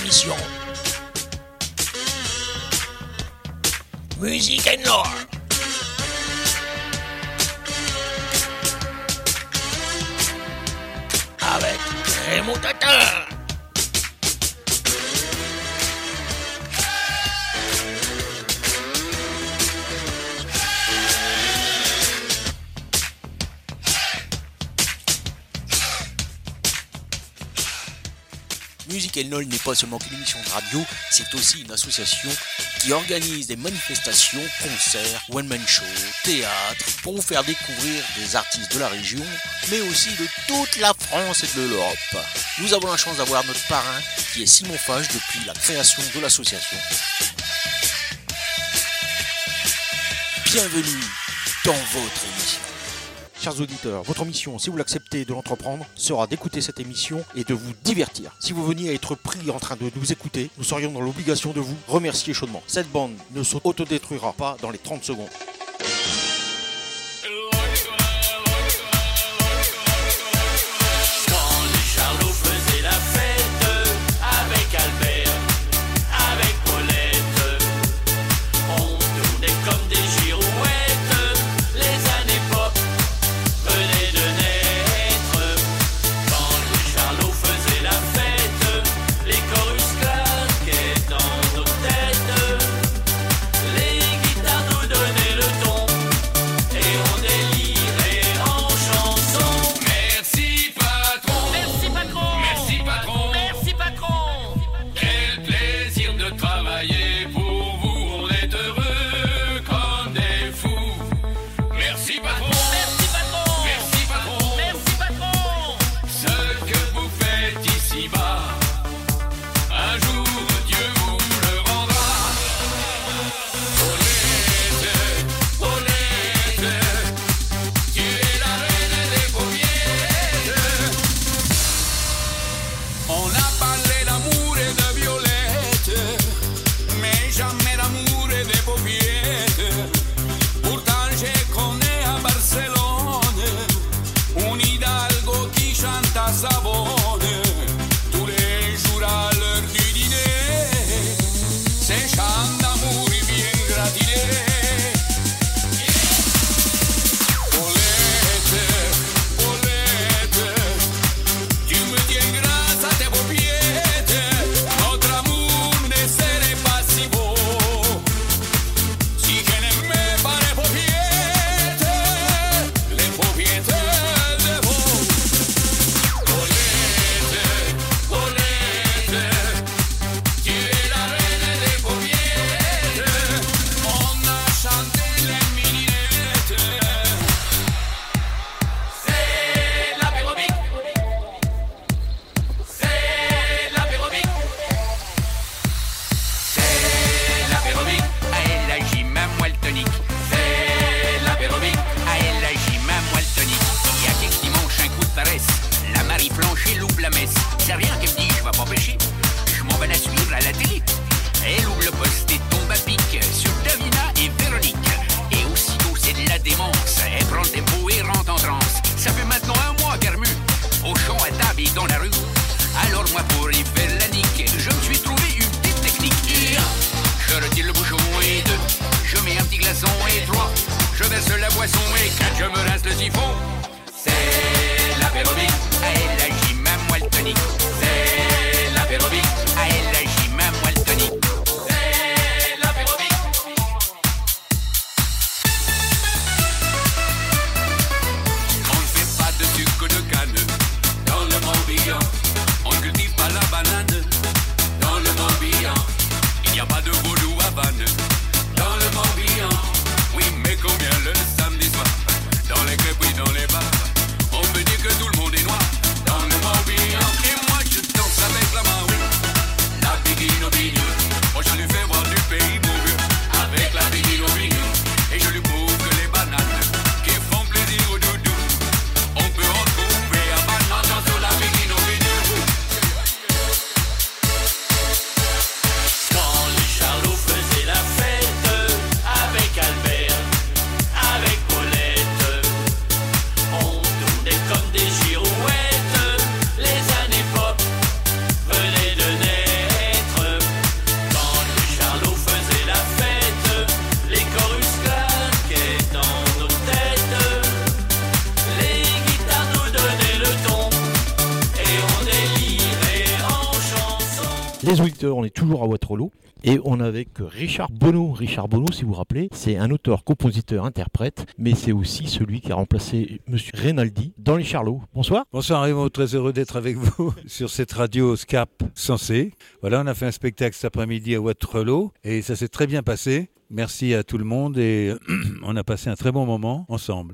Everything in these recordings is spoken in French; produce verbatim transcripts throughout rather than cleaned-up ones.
émission. Musique and lore. Avec Raymond Tatin. Musique and Lore n'est pas seulement qu'une émission de radio, c'est aussi une association qui organise des manifestations, concerts, one-man shows, théâtre, pour vous faire découvrir des artistes de la région, mais aussi de toute la France et de l'Europe. Nous avons la chance d'avoir notre parrain, qui est Simon Fage, depuis la création de l'association. Bienvenue dans votre émission. Chers auditeurs, votre mission, si vous l'acceptez de l'entreprendre, sera d'écouter cette émission et de vous divertir. Si vous veniez à être pris en train de nous écouter, nous serions dans l'obligation de vous remercier chaudement. Cette bande ne s'autodétruira pas dans les trente secondes. C'est l'apérobic, à elle agit ma moelle tonique. Les auditeurs, on est toujours à Waterloo et on est avec Richard Bonneau. Richard Bonneau, si vous vous rappelez, c'est un auteur, compositeur, interprète, mais c'est aussi celui qui a remplacé Monsieur Rinaldi dans Les Charlots. Bonsoir. Bonsoir Raymond, très heureux d'être avec vous sur cette radio Scap Sensé. Voilà, on a fait un spectacle cet après-midi à Waterloo et ça s'est très bien passé. Merci à tout le monde et on a passé un très bon moment ensemble.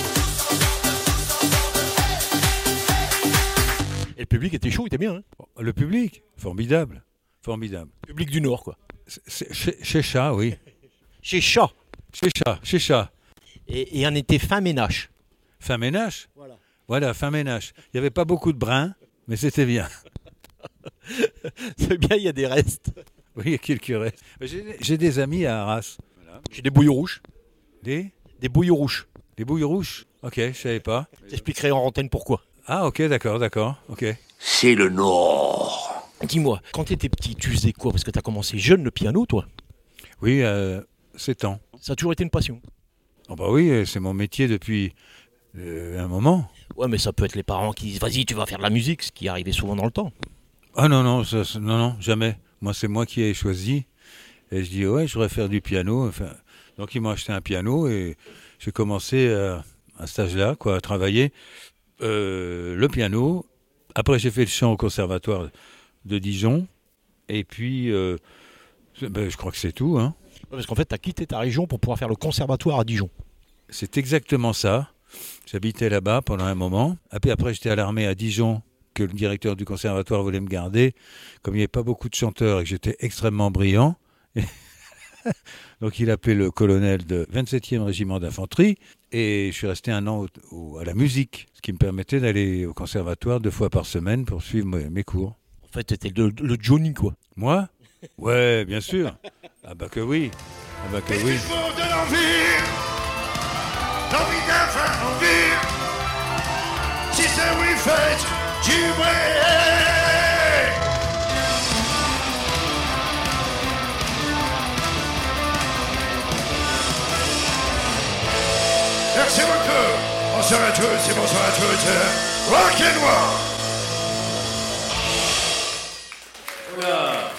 Et le public était chaud, il était bien. Hein, le public, formidable, formidable. Public du Nord, quoi. C'est, chez, chez Chat, oui. Chez Chat. Chez Chat, chez Chat. Et, et on était fin ménage. Fin ménage. Voilà. Voilà, fin ménage. Il n'y avait pas beaucoup de brins, mais c'était bien. C'est bien, il y a des restes. Oui, il y a quelques restes. J'ai, j'ai des amis à Arras. Voilà. J'ai des bouilles rouges. Des Des bouilles rouges. Des bouilles rouges. Ok, je ne savais pas. J'expliquerai en antenne pourquoi. Ah, ok, d'accord, d'accord, ok. C'est le Nord. Dis-moi, quand tu étais petit, tu faisais quoi? Parce que tu as commencé jeune le piano, toi. Oui, euh, sept ans. Ça a toujours été une passion. Oh bah oui, c'est mon métier depuis euh, un moment. Ouais, mais ça peut être les parents qui disent « Vas-y, tu vas faire de la musique », ce qui arrivait souvent dans le temps. Ah non, non, ça, ça, non, non, jamais. Moi, c'est moi qui ai choisi. Et je dis « Ouais, je voudrais faire du piano. » Enfin, donc, ils m'ont acheté un piano et j'ai commencé à, à cet âge-là, quoi, à travailler euh, le piano. Après, j'ai fait le chant au conservatoire de Dijon. Et puis, euh, ben, je crois que c'est tout. Hein. Ouais, parce qu'en fait, tu as quitté ta région pour pouvoir faire le conservatoire à Dijon. C'est exactement ça. J'habitais là-bas pendant un moment. Et puis après, j'étais à l'armée à Dijon, que le directeur du conservatoire voulait me garder. Comme il n'y avait pas beaucoup de chanteurs et que j'étais extrêmement brillant. Donc, il appelait le colonel de vingt-septième régiment d'infanterie. Et je suis resté un an au, au, à la musique, ce qui me permettait d'aller au conservatoire deux fois par semaine pour suivre mes, mes cours. En fait, t'étais le, le Johnny, quoi. Moi ? Ouais, bien sûr. Ah bah que oui. Ah bah que oui. Il faut de l'envie, l'envie d'un fin envie. Si c'est oui fait, tu brilles. Merci beaucoup. Bonsoir à tous et bonsoir à toutes. Rock and roll. Voilà.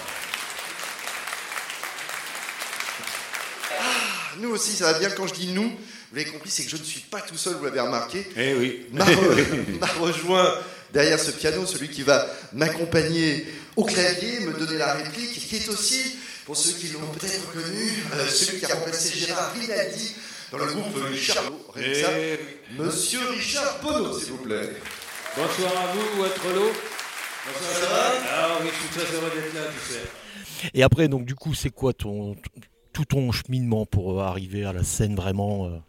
Nous aussi, ça va bien. Quand je dis nous, vous l'avez compris, c'est que je ne suis pas tout seul, vous l'avez remarqué. Eh oui. M'a, re- m'a rejoint derrière ce piano, celui qui va m'accompagner au clavier, me donner la réplique, qui est aussi, pour ceux qui l'ont peut-être connu, euh, celui qui a remplacé Gérard Rinaldi dans le groupe Les Charlots. Rien que ça. Monsieur Richard Bonneau, s'il vous plaît. Bonsoir à vous, Waterloo. Bonsoir, ça va ? Ah oui, je suis très heureux d'être là, tu sais. Et après, donc, du coup, c'est quoi ton, tout ton cheminement pour arriver à la scène vraiment euh...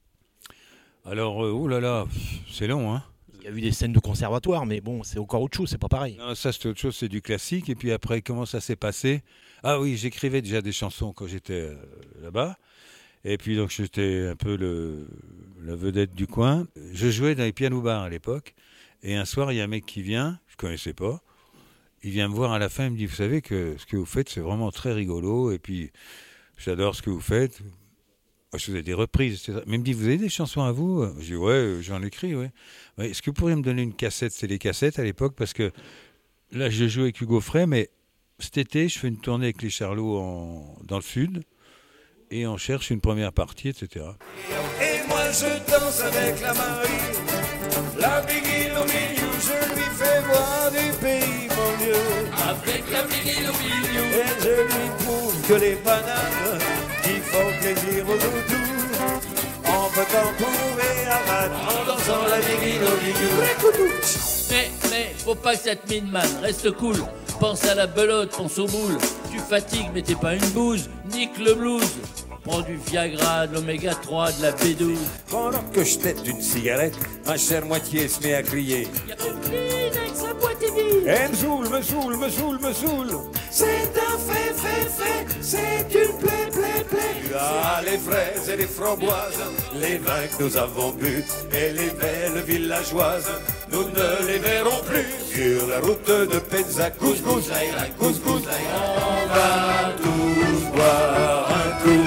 Alors, euh, oh là là, c'est long, hein. Il y a eu des scènes de conservatoire, mais bon, c'est encore autre chose, c'est pas pareil. Non, ça, c'est autre chose, c'est du classique. Et puis après, comment ça s'est passé ? Ah oui, j'écrivais déjà des chansons quand j'étais euh, là-bas. Et puis, donc, j'étais un peu le, la vedette du coin. Je jouais dans les piano-bars à l'époque. Et un soir, il y a un mec qui vient, je ne connaissais pas. Il vient me voir à la fin, il me dit, vous savez que ce que vous faites, c'est vraiment très rigolo. Et puis, j'adore ce que vous faites. Moi, je faisais des reprises, et cetera. Mais il me dit, vous avez des chansons à vous ? Je dis, ouais, j'en écris, ouais. Ouais. Est-ce que vous pourriez me donner une cassette ? C'est les cassettes à l'époque, parce que là, je joue avec Hugo Frey, mais cet été, je fais une tournée avec les Charlots en, dans le sud, et on cherche une première partie, et cetera. Et moi, je danse avec la Marie, la biguine au milieu, je lui fais voir du pays, mon Dieu. Avec la biguine au milieu. Et je lui prouve que les bananes qui font plaisir aux doudous, on peut en trouver à Vannes en dansant la biguine au milieu. Mais, mais, faut pas que ça te mine, man. Reste cool. Pense à la belote, pense aux boules. Tu fatigues, mais t'es pas une bouse. Nique le blues. Prends du Viagra, de l'oméga trois, de la B douze. Pendant que je tête une cigarette, ma chère moitié se met à crier. Y'a aucune avec sa boîte est vide. Elle me saoule, me saoule, me saoule, me saoule. C'est un fait, fait, fait, c'est une plaie, plaie, plaie. Ah, les fraises et les framboises, les vins que nous avons bu, et les belles villageoises, nous ne les verrons plus. Sur la route de Pezza, couscous, couscous, on va tous boire un coup.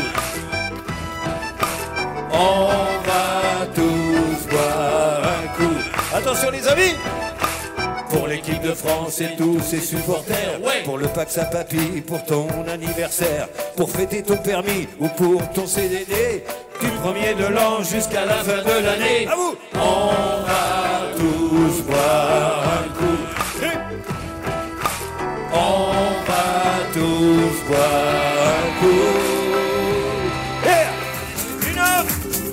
On va tous boire un coup. Attention les amis. pour l'équipe de France et tous ses supporters, Ouais. pour le Pax à Papy, pour ton anniversaire, pour fêter ton permis ou pour ton C D D, du premier de l'an jusqu'à la fin de l'année. À vous. On va tous boire un coup. On va tous boire un coup. Yeah. Une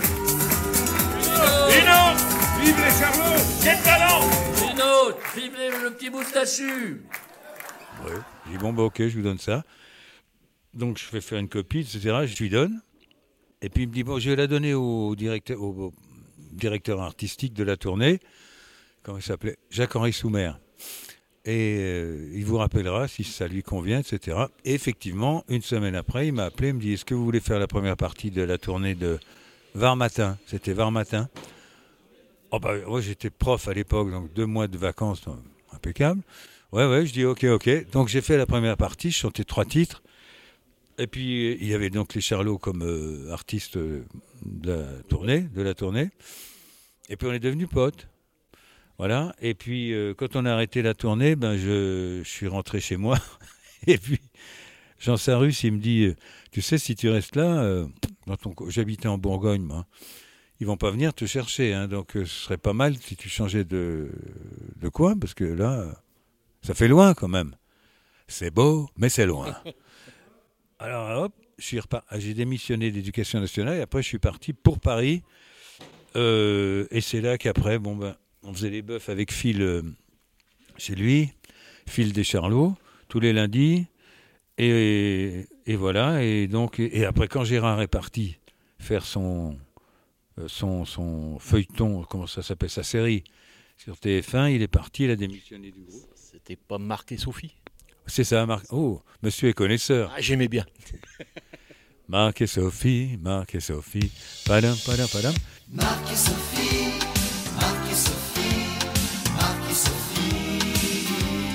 Une vive les Charlots, quel talent. Une autre, vive les- le petit moustachu. Ouais. J'ai dit, bon, bah, ok, je vous donne ça. Donc, je fais faire une copie, et cetera. Je lui donne. Et puis, il me dit, bon, je vais la donner au directeur, au, au directeur artistique de la tournée. Comment il s'appelait ? Jacques-Henri Soumer. Et euh, il vous rappellera si ça lui convient, et cetera. Et effectivement, une semaine après, il m'a appelé, il me dit, est-ce que vous voulez faire la première partie de la tournée de Var Matin ? C'était Var Matin. Oh bah, moi, j'étais prof à l'époque, donc deux mois de vacances, donc, impeccable. Ouais, ouais, je dis ok, ok. Donc, j'ai fait la première partie, je chantais trois titres. Et puis, il y avait donc les Charlots comme euh, artistes euh, de la tournée, de la tournée. Et puis, on est devenus potes. Voilà. Et puis, euh, quand on a arrêté la tournée, ben, je, je suis rentré chez moi. Et puis, Jean Sarus, il me dit, euh, tu sais, si tu restes là, euh, dans ton, co- j'habitais en Bourgogne, moi. Ils vont pas venir te chercher, hein, donc euh, ce serait pas mal si tu changeais de, de coin, parce que là, euh, ça fait loin quand même. C'est beau, mais c'est loin. Alors hop, je suis repa- j'ai démissionné d'Éducation nationale et après je suis parti pour Paris. Euh, et c'est là qu'après, bon ben, on faisait les bœufs avec Phil euh, chez lui, Phil des Charlots, tous les lundis. Et, et voilà. Et donc, et après quand Gérard est parti faire son Son, son feuilleton, comment ça s'appelle, sa série sur T F un, il est parti, il a démissionné du groupe. C'était pas Marc et Sophie. C'est ça, Marc. Oh, monsieur est connaisseur. Ah, j'aimais bien. Marc et Sophie, Marc et Sophie. Padam, padam, padam. Marc et Sophie, Marc et Sophie, Marc et Sophie.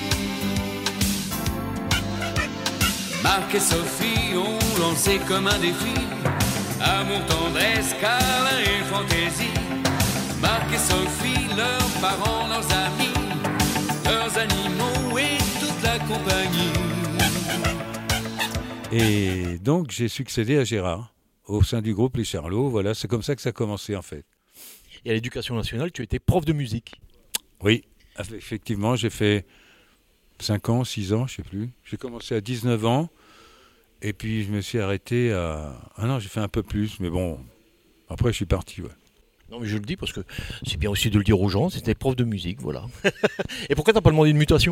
Marc et Sophie ont lancé comme un défi amour, tendresse, câlin et fantaisie. Marc et Sophie, leurs parents, leurs amis, leurs animaux et toute la compagnie. Et donc, j'ai succédé à Gérard au sein du groupe Les Charlots. Voilà, c'est comme ça que ça a commencé en fait. Et à l'Éducation nationale, tu étais prof de musique. Oui, effectivement, j'ai fait cinq ans, six ans, je sais plus. J'ai commencé à dix-neuf ans. Et puis, je me suis arrêté à... Ah non, j'ai fait un peu plus, mais bon, après, je suis parti, ouais. Non, mais je le dis parce que c'est bien aussi de le dire aux gens, c'était prof de musique, voilà. Et pourquoi t'as pas demandé une mutation ?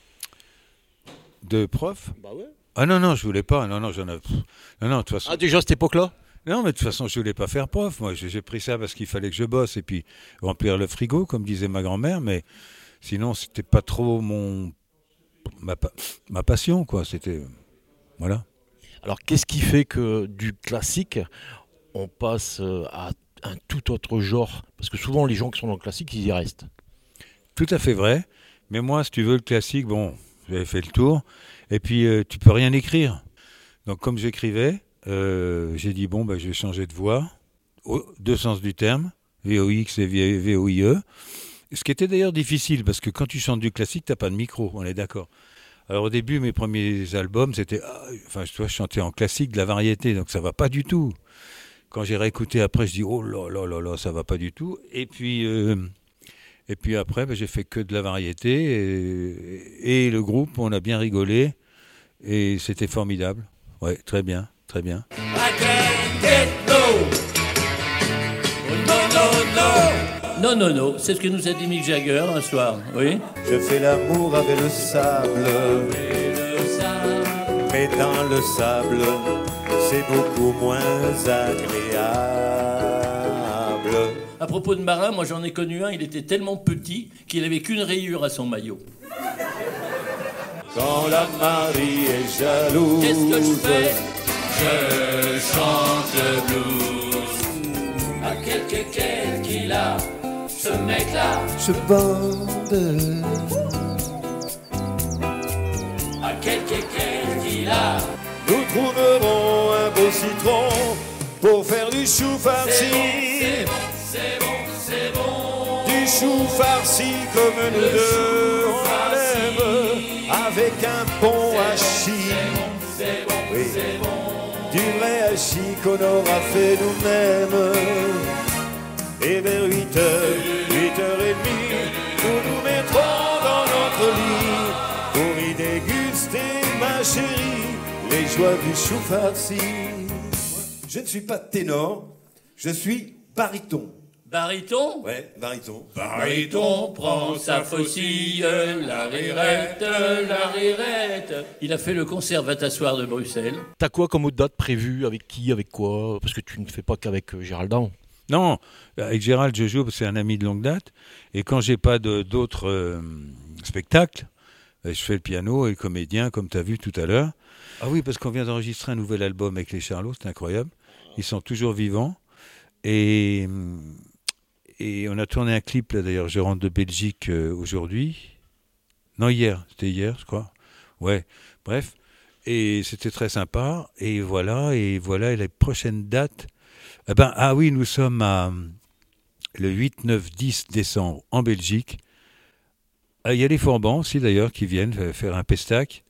De prof ? Bah ouais. Ah non, non, je voulais pas. Non, non, j'en ai... Non, non, de toute façon... Ah, déjà à cette époque-là ? Non, mais de toute façon, je voulais pas faire prof. Moi, j'ai j'ai pris ça parce qu'il fallait que je bosse et puis remplir le frigo, comme disait ma grand-mère, mais sinon, c'était pas trop mon... Ma, pa... ma passion, quoi. C'était... Voilà. Alors, qu'est-ce qui fait que du classique, on passe à un tout autre genre ? Parce que souvent, les gens qui sont dans le classique, ils y restent. Tout à fait vrai. Mais moi, si tu veux, le classique, bon, j'avais fait le tour. Et puis, euh, tu peux rien écrire. Donc, comme j'écrivais, euh, j'ai dit, bon, bah, je vais changer de voix. Au, deux sens du terme, V O X et V O I E. Ce qui était d'ailleurs difficile, parce que quand tu chantes du classique, tu n'as pas de micro, on est d'accord. Alors au début, mes premiers albums, c'était, ah, enfin, tu vois, je chantais en classique de la variété, donc ça va pas du tout. Quand j'ai réécouté après, je dis, oh là là là là, ça va pas du tout. Et puis, euh, et puis après, ben, j'ai fait que de la variété, et, et le groupe, on a bien rigolé, et c'était formidable. Ouais, très bien, très bien. I can't get no. Oh, no, no, no. Non, non, non, c'est ce que nous a dit Mick Jagger un soir, oui. Je fais l'amour avec le sable, Et le sable. mais dans le sable, c'est beaucoup moins agréable. À propos de marin, moi j'en ai connu un, il était tellement petit qu'il avait qu'une rayure à son maillot. Quand la Marie est jalouse, Qu'est-ce que je fais ? Je chante le blues. À quelque quel qu'il a, ce mec-là. je bande. À quelque quel qu'il a. Nous trouverons un beau citron pour faire du chou farci. C'est bon, c'est bon, c'est bon. Du chou farci comme nous deux fait qu'un bon hachis. Oui. Du vrai hachis qu'on aura fait nous-mêmes. Et vers huit heures, huit heures trente, nous nous mettrons dans notre lit pour y déguster, ma chérie, les joies du chou farci. Je ne suis pas ténor, je suis baryton. Baryton? Ouais, baryton. Baryton prend sa faucille, la rirette, la rirette. Il a fait le concert Va t'asseoir de Bruxelles. T'as quoi comme autre date prévue? Avec qui? Avec quoi? Parce que tu ne fais pas qu'avec euh, Gérald Daon. Non, avec Gérald, je joue parce que c'est un ami de longue date. Et quand j'ai pas de, d'autres euh, spectacles, je fais le piano et le comédien, comme tu as vu tout à l'heure. Ah oui, parce qu'on vient d'enregistrer un nouvel album avec les Charlots, c'est incroyable. Ils sont toujours vivants. Et, et on a tourné un clip, là d'ailleurs, je rentre de Belgique euh, aujourd'hui. Non, hier, c'était hier, je crois. Ouais, bref. Et c'était très sympa. Et voilà, et voilà, et la prochaine date... Eh ben, ah oui, nous sommes à, le huit, neuf, dix décembre en Belgique. Il y a les Forbans aussi d'ailleurs qui viennent faire un pestac.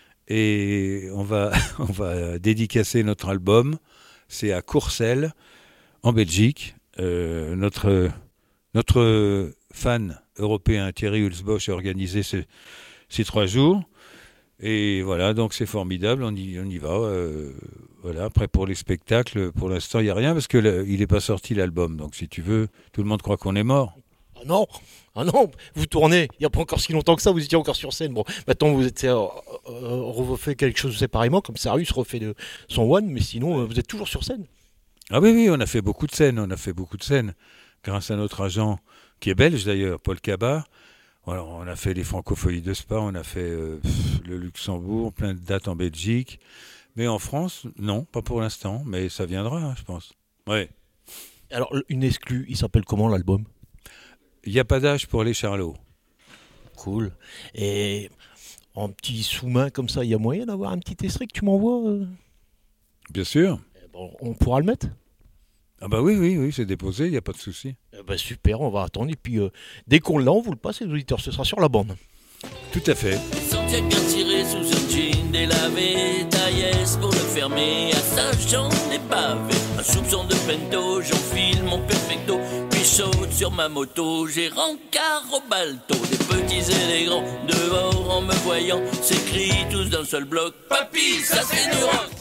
Et on va, on va dédicacer notre album. C'est à Courcelles, en Belgique. Euh, notre, notre fan européen Thierry Hulsbosch a organisé ces, ces trois jours. Et voilà, donc c'est formidable, on y, on y va. Euh, voilà. Après, pour les spectacles, pour l'instant, il n'y a rien parce qu'il n'est pas sorti l'album. Donc, si tu veux, tout le monde croit qu'on est mort. Ah non, ah non, vous tournez, il n'y a pas encore si longtemps que ça, vous étiez encore sur scène. Bon, maintenant, vous êtes euh, euh, refait quelque chose séparément, comme Sarius refait de son One, mais sinon, euh, vous êtes toujours sur scène. Ah oui, oui, on a fait beaucoup de scènes, on a fait beaucoup de scènes. Grâce à notre agent, qui est belge d'ailleurs, Paul Cabat. Alors, on a fait les Francopholies de Spa, on a fait euh, pff, le Luxembourg, plein de dates en Belgique. Mais en France, non, pas pour l'instant, mais ça viendra, hein, je pense. Ouais. Alors, une exclue, il s'appelle comment l'album? Il n'y a pas d'âge pour les Charlots. Cool. Et en petit sous-main comme ça, il y a moyen d'avoir un petit extrait que tu m'envoies euh... Bien sûr. Bon, on pourra le mettre? Ah bah oui, oui, oui, c'est déposé, il n'y a pas de souci. Eh ben super, on va attendre. Et puis, euh, dès qu'on l'a, on vous le passe, les auditeurs, ce sera sur la bande. Tout à fait. Les sentiers bien tirés sous un jean délavé, taillesse pour le fermer, à ça j'en ai bavé. Un soupçon de pento, j'enfile mon perfecto, puis saute sur ma moto, j'ai rencard au balto. Les petits et les grands, dehors en me voyant, s'écrient tous d'un seul bloc, papy, ça c'est du rock.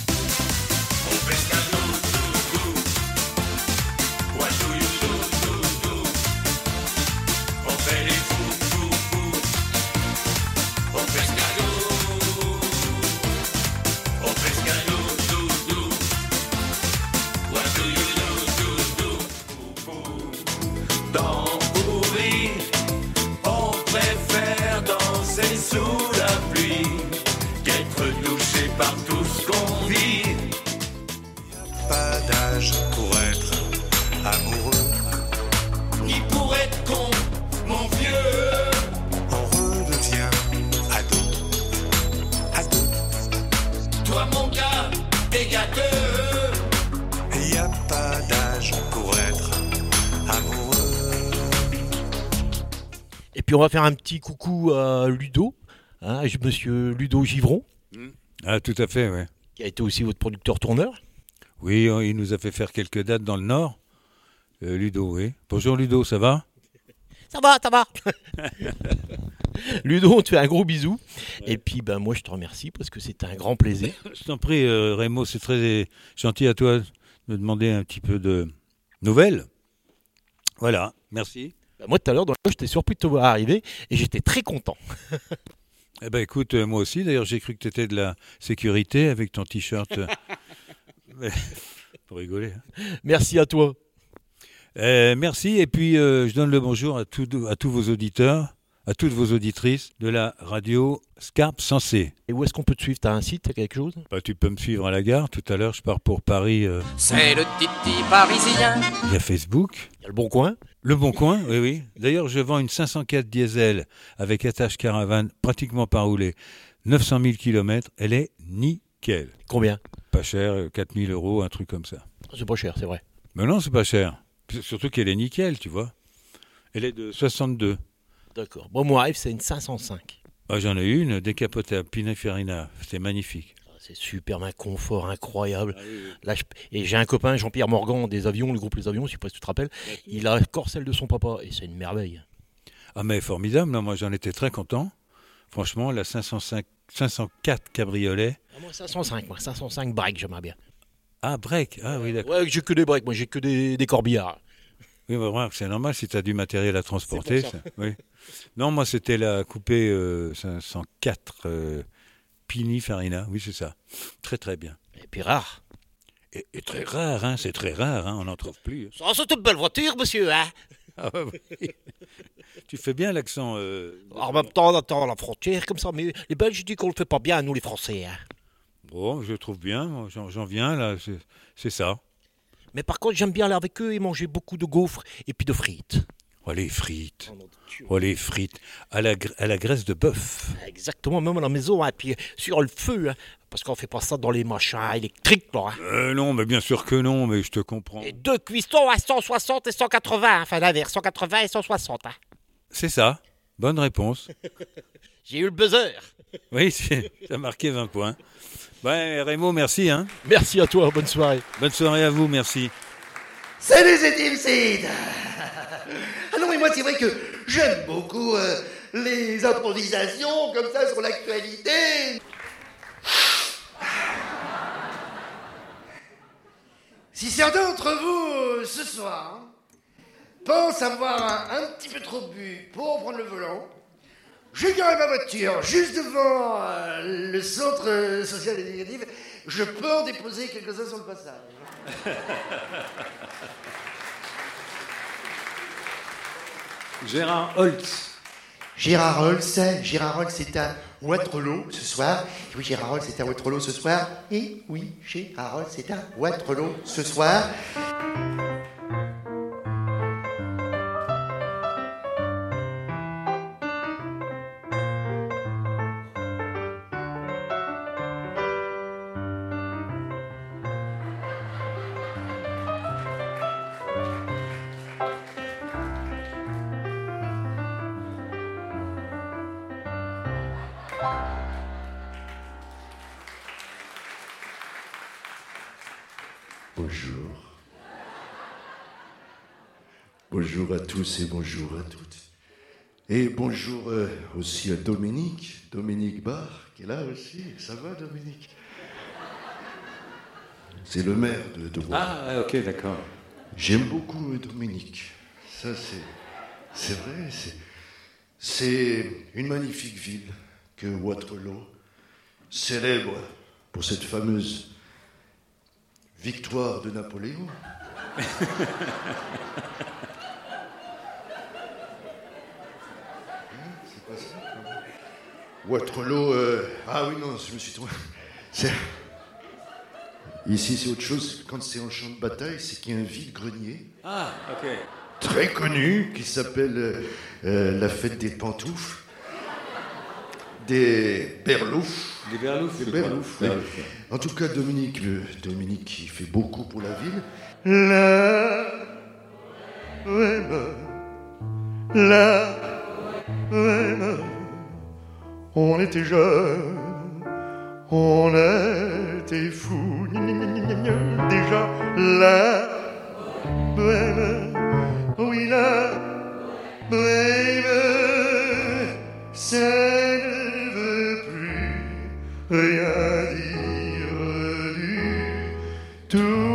Et puis on va faire un petit coucou à Ludo, hein, monsieur Ludo Givron. Ah tout à fait, ouais. Qui a été aussi votre producteur-tourneur. Oui, il nous a fait faire quelques dates dans le Nord. Euh, Ludo, oui. Bonjour Ludo, ça va? Ça va, ça va. Ludo, on te fait un gros bisou. Ouais. Et puis ben, moi je te remercie parce que c'était un grand plaisir. Je t'en prie euh, Rémo, c'est très gentil à toi de me demander un petit peu de nouvelles. Voilà, merci. Ben, moi tout à l'heure, dans le j'étais surpris de te voir arriver et j'étais très content. Eh ben écoute, euh, moi aussi, d'ailleurs j'ai cru que tu étais de la sécurité avec ton t-shirt. Mais, pour rigoler. Hein. Merci à toi. Euh, merci, et puis euh, je donne le bonjour à, tout, à tous vos auditeurs, à toutes vos auditrices de la radio Scarpe Sensée. Et où est-ce qu'on peut te suivre? Tu as un site, quelque chose? Bah, tu peux me suivre à la gare, tout à l'heure je pars pour Paris. Euh... C'est le titi parisien. Il y a Facebook. Il y a le Bon Coin. Le Bon Coin, oui, oui. D'ailleurs, je vends une cinq cent quatre diesel avec attache caravane pratiquement pas roulée. neuf cent mille kilomètres, elle est nickel. Combien? Pas cher, quatre mille euros, un truc comme ça. C'est pas cher, c'est vrai. Mais non, c'est pas cher. Surtout qu'elle est nickel, tu vois. Elle est de soixante-deux. D'accord. Bon, mon rêve, c'est une cinq cent cinq. Ah, j'en ai eu une décapotable Pininfarina, c'était magnifique. C'est super, un confort incroyable. Ah, oui, oui. Là, je... Et j'ai un copain, Jean-Pierre Morgan, des avions, le groupe Les Avions, je ne sais pas si tu te rappelles. Il a encore celle de son papa et c'est une merveille. Ah mais formidable, non, moi j'en étais très content. Franchement, la cinq cent cinq, cinq cent quatre cabriolet. Ah, moi cinq cent cinq, moi cinq cent cinq break, j'aimerais bien. Ah, break, ah oui d'accord. Ouais, j'ai que des breaks, moi j'ai que des, des corbillards. Oui, bah, remarque, c'est normal si tu as du matériel à transporter. Ça. Oui. Non, moi c'était la coupée euh, cinq cent quatre euh, Pininfarina, oui c'est ça. Très très bien. Et puis rare. Et, et très rare, hein, c'est très rare, hein, on n'en trouve plus. Ça, c'est une belle voiture, monsieur, hein. Ah oui. Tu fais bien l'accent. Euh... En même temps, on attend la frontière comme ça, mais les Belges disent qu'on le fait pas bien, nous les Français. Hein. Bon, je trouve bien, j'en, j'en viens là, c'est, c'est ça. Mais par contre, j'aime bien aller avec eux et manger beaucoup de gaufres et puis de frites. Oh les frites, oh les frites, à la, à la graisse de bœuf. Exactement, même à la maison, hein, puis sur le feu, hein, parce qu'on fait pas ça dans les machins électriques, là. Hein. Euh, non, mais bien sûr que non, mais je te comprends. Et deux cuissons à cent soixante et cent quatre-vingts, enfin l'inverse, cent quatre-vingts et cent soixante. Hein. C'est ça, bonne réponse. J'ai eu le buzzer. Oui, c'est, ça a marqué vingt points. Ben, Raymond, merci. Hein. Merci à toi, bonne soirée. Bonne soirée à vous, merci. Salut, c'est Team Seed. Ah non, mais moi, c'est vrai que j'aime beaucoup euh, les improvisations comme ça sur l'actualité. Si certains d'entre vous, ce soir, pensent avoir un, un petit peu trop bu pour prendre le volant, j'ai garé ma voiture juste devant euh, le centre euh, social et éducatif. Je peux en déposer quelques-uns sur le passage. Gérard Holtz. Gérard Holtz, Gérard Holtz est à Waterloo ce soir. Oui, Gérard Holtz est à Waterloo ce soir. Et oui, Gérard Holtz est à Waterloo ce soir. Bonjour. Bonjour à tous et bonjour à toutes. Et bonjour euh, aussi à Dominique, Dominique Barre, qui est là aussi. Ça va, Dominique? C'est le maire de, de Waterloo. Ah, ok, d'accord. J'aime beaucoup euh, Dominique. Ça, c'est, c'est vrai. C'est, c'est une magnifique ville que Waterloo, célèbre pour cette fameuse victoire de Napoléon. C'est pas ça. Waterloo. Euh... Ah oui, non, je me suis trompé. C'est... Ici, c'est autre chose. Quand c'est en champ de bataille, c'est qu'il y a un vide-grenier. Ah, ok. Très connu, qui s'appelle euh, euh, la fête des pantoufles. Des berloufs. Des berloufs. Des berloufs, oui. En tout cas, Dominique, euh, Dominique, qui fait beaucoup pour la ville. Là, ouais, là, ouais, on était jeunes, on était fous. Déjà, là, ouais, oui, là, ouais, ça ne veut plus rien dire du tout.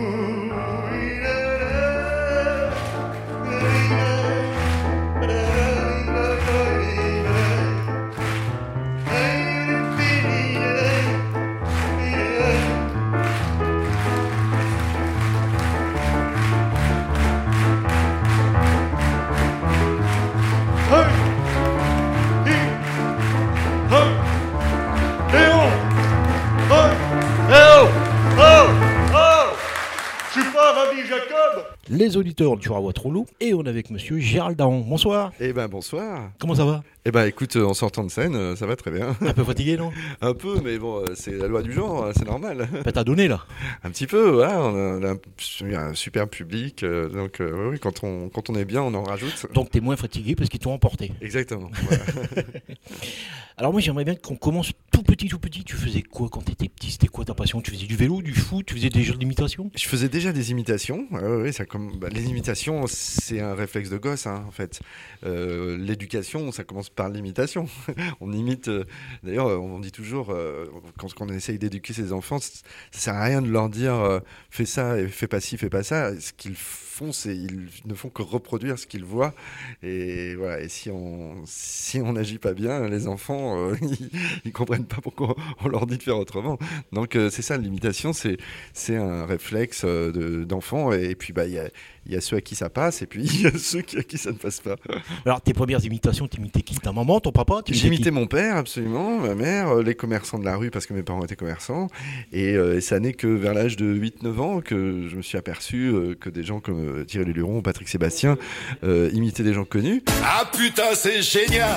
Jacob. Les auditeurs du à Waterloo et on est avec monsieur Gérald Daron. Bonsoir. Eh ben bonsoir. Comment ça va? Eh ben écoute, en sortant de scène, ça va très bien. Un peu fatigué, non? Un peu, mais bon, c'est la loi du genre, c'est normal. Bah, t'as donné là. Un petit peu, voilà, on a un, un super public, euh, donc euh, oui, quand on, quand on est bien, on en rajoute. Donc t'es moins fatigué parce qu'ils t'ont emporté. Exactement. Voilà. Alors moi j'aimerais bien qu'on commence tout petit, tout petit. Tu faisais quoi quand t'étais petit? C'était quoi ta passion? Tu faisais du vélo, du foot? Tu faisais des jeux d'imitation? Je faisais déjà des imitations. Euh, oui, ça comme bah, les imitations, c'est un réflexe de gosse, hein, en fait. Euh, l'éducation, ça commence par l'imitation. On imite. Euh, d'ailleurs, on dit toujours euh, quand, quand on essaye d'éduquer ses enfants, ça sert à rien de leur dire euh, fais ça et fais pas ci, fais pas ça. Ce qu'ils font, c'est ils ne font que reproduire ce qu'ils voient. Et voilà. Et si on si on n'agit pas bien, les enfants, euh, ils, ils comprennent pas pourquoi on leur dit de faire autrement. Donc euh, c'est ça, l'imitation, c'est c'est un réflexe euh, de, d'enfant. Et, et puis bah il y a il y a ceux à qui ça passe et puis il y a ceux à qui ça ne passe pas. Alors tes premières imitations, t'imitais qui? Ta maman, ton papa? J'imitais mon père, absolument, ma mère, euh, les commerçants de la rue parce que mes parents étaient commerçants. Et, euh, et ça n'est que vers l'âge de huit neuf ans que je me suis aperçu euh, que des gens comme euh, Thierry Luron, Patrick Sébastien euh, imitaient des gens connus. Ah putain, c'est génial!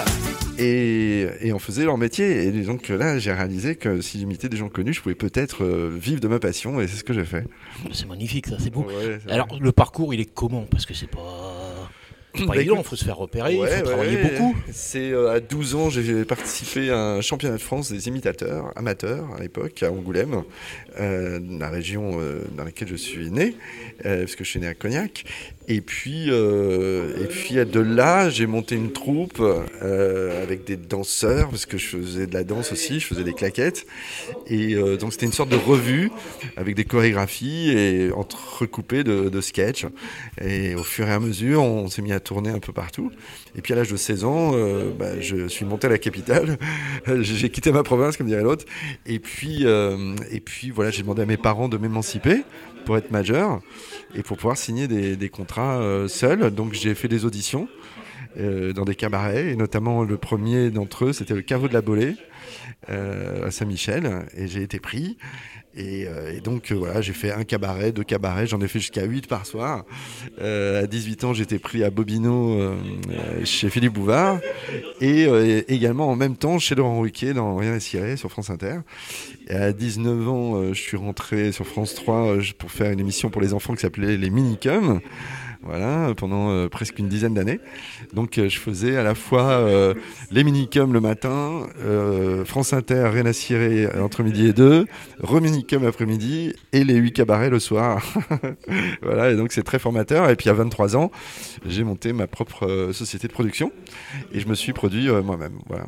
Et, et on faisait leur métier. Et donc là, j'ai réalisé que si j'imitais des gens connus, je pouvais peut-être euh, vivre de ma passion. Et c'est ce que j'ai fait. C'est magnifique, ça, c'est beau. Ouais, c'est Alors, vrai. le parcours, il est comment? Parce que c'est pas... C'est pas Bah, évident, il écoute, faut se faire repérer, il ouais, faut travailler ouais. beaucoup. C'est euh, à douze ans, j'ai participé à un championnat de France des imitateurs amateurs à l'époque à Angoulême, euh, la région euh, dans laquelle je suis né, euh, parce que je suis né à Cognac. Et puis, euh, et puis de là, j'ai monté une troupe euh, avec des danseurs, parce que je faisais de la danse aussi, je faisais des claquettes. Et euh, donc c'était une sorte de revue avec des chorégraphies et entrecoupées de, de sketchs. Et au fur et à mesure, on s'est mis à tourner un peu partout. Et puis à l'âge de seize ans, euh, bah, je suis monté à la capitale. J'ai quitté ma province, comme dirait l'autre. Et puis, euh, et puis voilà, j'ai demandé à mes parents de m'émanciper pour être majeur et pour pouvoir signer des, des contrats euh, seul. Donc j'ai fait des auditions euh, dans des cabarets, et notamment le premier d'entre eux, c'était le Caveau de la Bolée euh, à Saint-Michel, et j'ai été pris. Et, euh, et donc euh, voilà, j'ai fait un cabaret, deux cabarets, j'en ai fait jusqu'à huit par soir. Euh, à dix-huit ans, j'étais pris à Bobino euh, chez Philippe Bouvard, et, euh, et également en même temps chez Laurent Ruquier dans Rien à cirer sur France Inter. Et à dix-neuf ans, euh, je suis rentré sur France trois euh, pour faire une émission pour les enfants qui s'appelait Les Minicums. Voilà, pendant euh, presque une dizaine d'années. Donc euh, je faisais à la fois euh, les minicums le matin, euh, France Inter, Rien à cirer entre midi et deux, re-minicum l'après-midi et les huit cabarets le soir. Voilà, et donc c'est très formateur. Et puis à vingt-trois ans, j'ai monté ma propre euh, société de production et je me suis produit euh, moi-même. Voilà.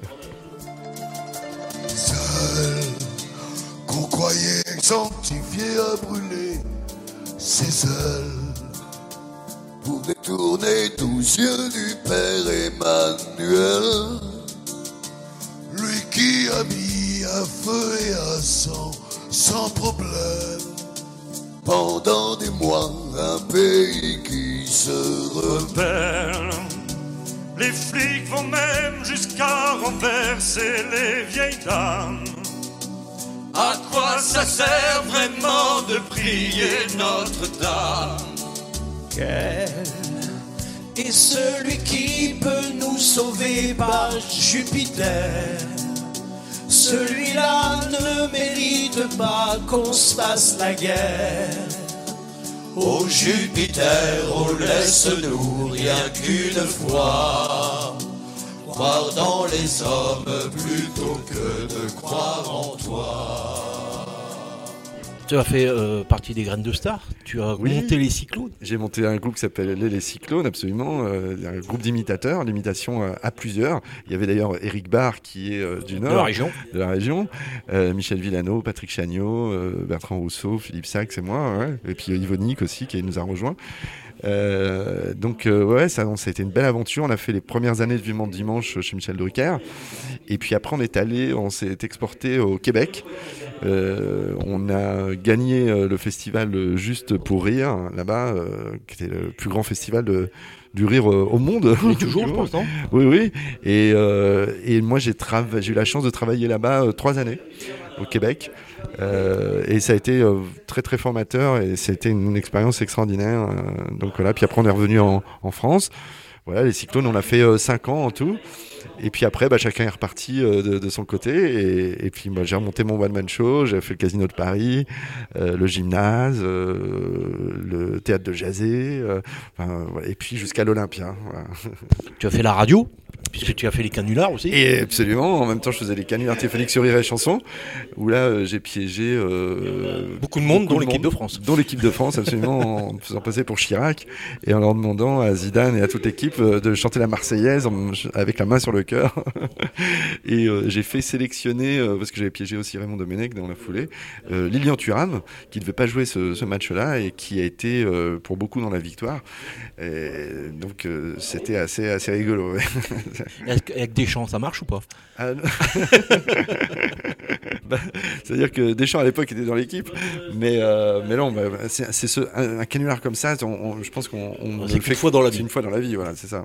Seul, qu'on croyait sanctifié à brûler, c'est seul. Pour détourner tous yeux du Père Emmanuel, lui qui a mis à feu et à sang, sans problème, pendant des mois, un pays qui se rebelle. Les flics vont même jusqu'à renverser les vieilles dames. À quoi ça sert vraiment de prier Notre-Dame? Quel est celui qui peut nous sauver par Jupiter? Celui-là ne mérite pas qu'on se fasse la guerre. Ô Jupiter, oh laisse-nous rien qu'une fois croire dans les hommes plutôt que de croire en toi. Tu as fait euh, partie des Graines de Star. Tu as Oui. monté les Cyclones. J'ai monté un groupe qui s'appelait Les Cyclones, absolument, euh, un groupe d'imitateurs, l'imitation euh, à plusieurs. Il y avait d'ailleurs Éric Barre qui est euh, du Nord, De la région. de la région, euh, Michel Villano, Patrick Chagnot, euh, Bertrand Rousseau, Philippe Sachs et moi, ouais. Et puis Yvonique aussi qui nous a rejoints. Euh, donc euh, ouais, ça, ça a été une belle aventure. On a fait les premières années de Vivement Dimanche chez Michel Drucker, et puis après on est allé, on s'est exporté au Québec. Euh, on a gagné euh, le festival euh, Juste pour rire là-bas, euh, qui était le plus grand festival de, du rire euh, au monde. Et toujours, je pense, non ? Oui, oui. Et, euh, et moi j'ai, trava- j'ai eu la chance de travailler là-bas euh, trois années au Québec. Euh, et ça a été euh, très très formateur et c'était une, une expérience extraordinaire. Euh, donc voilà. Puis après on est revenu en, en France. Voilà, les Cyclones, on a fait euh, cinq ans en tout. Et puis après, bah, chacun est reparti euh, de, de son côté. Et, et puis bah, j'ai remonté mon one-man show, j'ai fait le Casino de Paris, euh, le gymnase, euh, le théâtre de Jazé, euh, enfin, voilà, et puis jusqu'à l'Olympia. Voilà. Tu as fait la radio, puisque tu as fait les canulars aussi. Et absolument, en même temps je faisais les canulars téléphoniques sur Rire et Chanson, où là euh, j'ai piégé euh, beaucoup de monde, beaucoup dont de l'équipe monde, de France. Dont l'équipe de France, absolument, en me faisant passer pour Chirac, et en leur demandant à Zidane et à toute l'équipe euh, de chanter la Marseillaise en, avec la main sur le cœur. Et euh, j'ai fait sélectionner, euh, parce que j'avais piégé aussi Raymond Domenech dans la foulée, euh, Lilian Thuram, qui ne devait pas jouer ce, ce match-là, et qui a été euh, pour beaucoup dans la victoire. Et donc euh, c'était assez, assez rigolo. Ouais. Avec Deschamps, ça marche ou pas? Ah, bah, c'est-à-dire que Deschamps à l'époque était dans l'équipe, mais, euh, mais non, bah, c'est, c'est ce, un, un canular comme ça, on, on, je pense qu'on on c'est le une fait fois dans la vie. une fois dans la vie, voilà, c'est ça.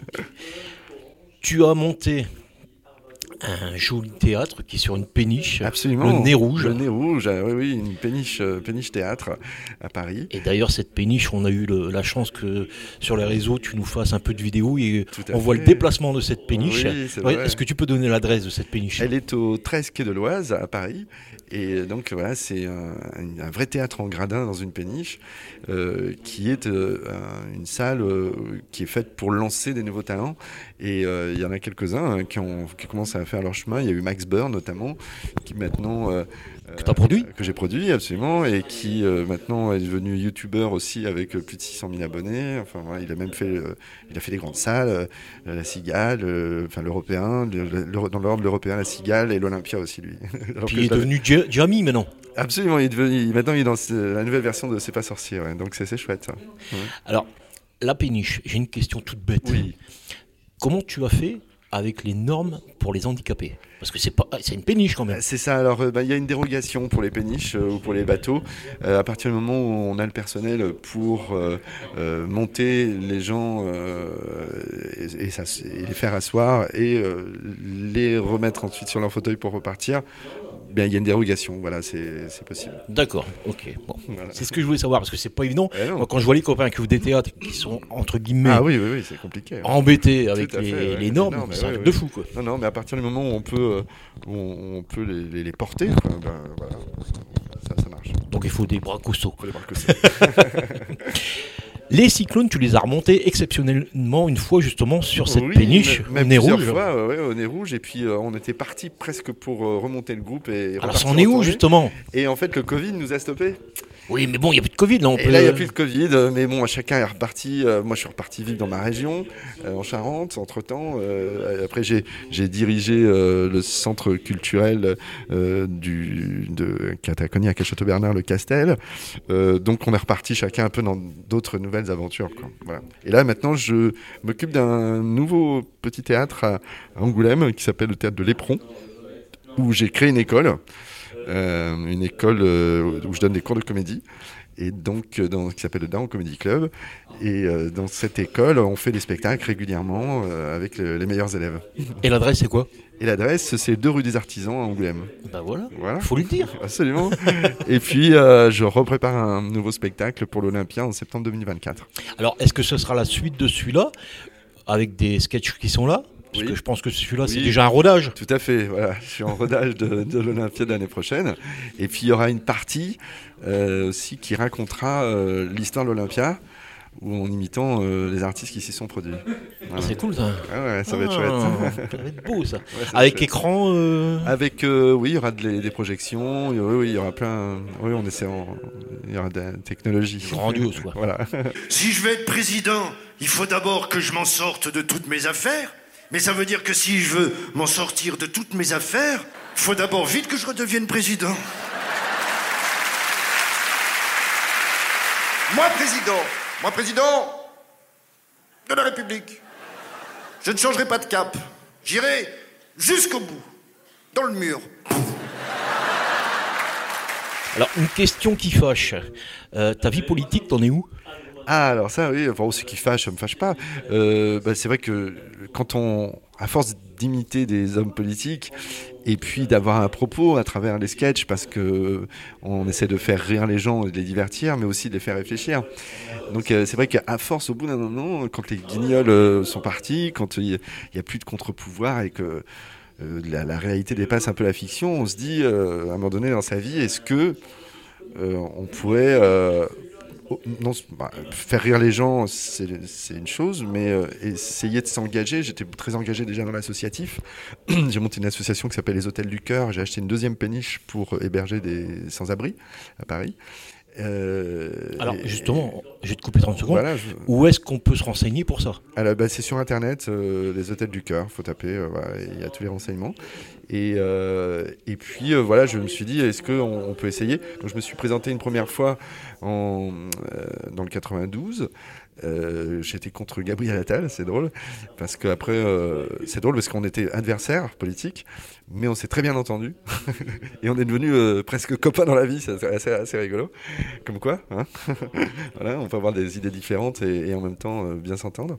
Tu as monté un joli théâtre qui est sur une péniche. Absolument. Le Nez Rouge. Le Nez Rouge, oui, oui, une péniche, euh, péniche théâtre à Paris. Et d'ailleurs, cette péniche, on a eu le, la chance que sur les réseaux, tu nous fasses un peu de vidéos et on fait. voit le déplacement de cette péniche. Oui, c'est ouais, vrai. est-ce que tu peux donner l'adresse de cette péniche? Elle est au treize quai de l'Oise à Paris. Et donc voilà, c'est un, un vrai théâtre en gradin dans une péniche euh, qui est euh, une salle euh, qui est faite pour lancer des nouveaux talents. Et euh, il y en a quelques-uns hein, qui, ont, qui commencent à faire leur chemin. Il y a eu Max Burr notamment, qui maintenant... Euh, que tu as produit euh, Que j'ai produit, absolument, et qui euh, maintenant est devenu youtubeur aussi avec euh, plus de six cent mille abonnés. Enfin, voilà, il a même fait, euh, il a fait des grandes salles, euh, la Cigale, euh, enfin l'Européen, le, le, dans l'ordre l'Européen, la Cigale et l'Olympia aussi, lui. Puis il est devenu Jamie maintenant. Absolument, il est devenu, maintenant il est dans la nouvelle version de C'est pas sorcier, ouais, donc c'est, c'est chouette ça. Ouais. Alors, la péniche, j'ai une question toute bête. Oui. Comment tu as fait avec les normes pour les handicapés? Parce que c'est pas, c'est une péniche quand même. C'est ça, alors il euh, bah, y a une dérogation pour les péniches euh, ou pour les bateaux. Euh, à partir du moment où on a le personnel pour euh, euh, monter les gens euh, et, et, ça, et les faire asseoir et euh, les remettre ensuite sur leur fauteuil pour repartir, il y a une dérogation, voilà, c'est, c'est possible. D'accord, ok. Bon. Voilà. C'est ce que je voulais savoir, parce que c'est pas évident. Eh Moi, quand je vois les copains qui ouvrent des théâtres qui sont, entre guillemets, ah oui, oui, oui, c'est compliqué, embêtés avec les, fait, ouais. les normes, non, c'est un truc ouais, de ouais. fou, quoi. Non, non, mais à partir du moment où on peut, où on, on peut les, les, les porter, quoi, ben, voilà, ça, ça marche. Donc il faut des bras costauds. Il faut des bras costauds. Les cyclones, tu les as remontés exceptionnellement une fois justement sur cette oui, péniche même au Nez plusieurs Rouge. fois, euh, ouais, au Nez Rouge, et puis euh, on était parti presque pour euh, remonter le groupe et. Alors c'en est où justement? Et en fait, le Covid nous a stoppés. Oui, mais bon, il n'y a plus de Covid là. On et peut... là, il n'y a plus de Covid, euh, mais bon, chacun est reparti. Euh, moi, je suis reparti vivre dans ma région, euh, en Charente, entre-temps. Euh, après, j'ai, j'ai dirigé euh, le centre culturel euh, du, de Catacognac à Château-Bernard, le Castel. Euh, donc, on est reparti chacun un peu dans d'autres nouvelles aventures, quoi. Voilà. Et là, maintenant, je m'occupe d'un nouveau petit théâtre à, à Angoulême qui s'appelle le Théâtre de l'Éperon, où j'ai créé une école. Euh, une école euh, où je donne des cours de comédie, et donc euh, dans, qui s'appelle le Daron Comedy Club. Et euh, dans cette école, on fait des spectacles régulièrement euh, avec le, les meilleurs élèves. Et l'adresse, c'est quoi? Et l'adresse, c'est deux rue des Artisans à Angoulême. Bah voilà, voilà. Faut le dire. Absolument. Et puis, euh, je reprépare un nouveau spectacle pour l'Olympia en septembre deux mille vingt-quatre. Alors, est-ce que ce sera la suite de celui-là, avec des sketchs qui sont là? Parce oui. que je pense que celui-là, oui. c'est déjà un rodage. Tout à fait, voilà. Je suis en rodage de, de l'Olympia de l'année prochaine. Et puis, il y aura une partie euh, aussi qui racontera euh, l'histoire de l'Olympia, ou en imitant euh, les artistes qui s'y sont produits. Voilà. C'est cool, ça. Ah ouais, ça va ah, être chouette. Ça va être beau, ça. Ouais, ça Avec écran euh... Avec, euh, oui, il y aura de, des projections. Oui, oui, il y aura plein... Oui, on essaie en... Il y aura de la technologie. Grandiose, quoi. Voilà. Si je veux être président, il faut d'abord que je m'en sorte de toutes mes affaires. Mais ça veut dire que si je veux m'en sortir de toutes mes affaires, il faut d'abord vite que je redevienne président. Moi, président, moi, président de la République, je ne changerai pas de cap. J'irai jusqu'au bout, dans le mur. Alors, une question qui fâche. Euh, ta vie politique, t'en es où ? Ah, alors ça, oui, enfin, ce qui fâche, ça me fâche pas. Euh, bah, c'est vrai que quand on, à force d'imiter des hommes politiques, et puis d'avoir un propos à travers les sketchs, parce que on essaie de faire rire les gens et de les divertir, mais aussi de les faire réfléchir. Donc euh, c'est vrai qu'à force, au bout d'un moment, quand les guignols euh, sont partis, quand il n'y a plus de contre-pouvoir et que euh, la, la réalité dépasse un peu la fiction, on se dit, euh, à un moment donné dans sa vie, est-ce que euh, on pourrait... Euh, Non, bah, faire rire les gens, c'est, c'est une chose, mais euh, essayer de s'engager. J'étais très engagé déjà dans l'associatif. J'ai monté une association qui s'appelle les Hôtels du Cœur. J'ai acheté une deuxième péniche pour héberger des sans-abri à Paris. Euh, Alors et, justement, je vais te couper trente secondes. Voilà, je... Où est-ce qu'on peut se renseigner pour ça? Alors, bah, c'est sur Internet, euh, les Hôtels du Cœur. Il faut taper, euh, voilà, il y a tous les renseignements. Et, euh, et puis euh, voilà, je me suis dit, est-ce qu'on on peut essayer? Donc je me suis présenté une première fois en, euh, dans le quatre-vingt-douze. Euh, j'étais contre Gabriel Attal, c'est drôle, parce que après, euh, c'est drôle parce qu'on était adversaires politiques, mais on s'est très bien entendus et on est devenus euh, presque copains dans la vie, c'est assez, assez rigolo, comme quoi, hein. Voilà, on peut avoir des idées différentes et, et en même temps euh, bien s'entendre.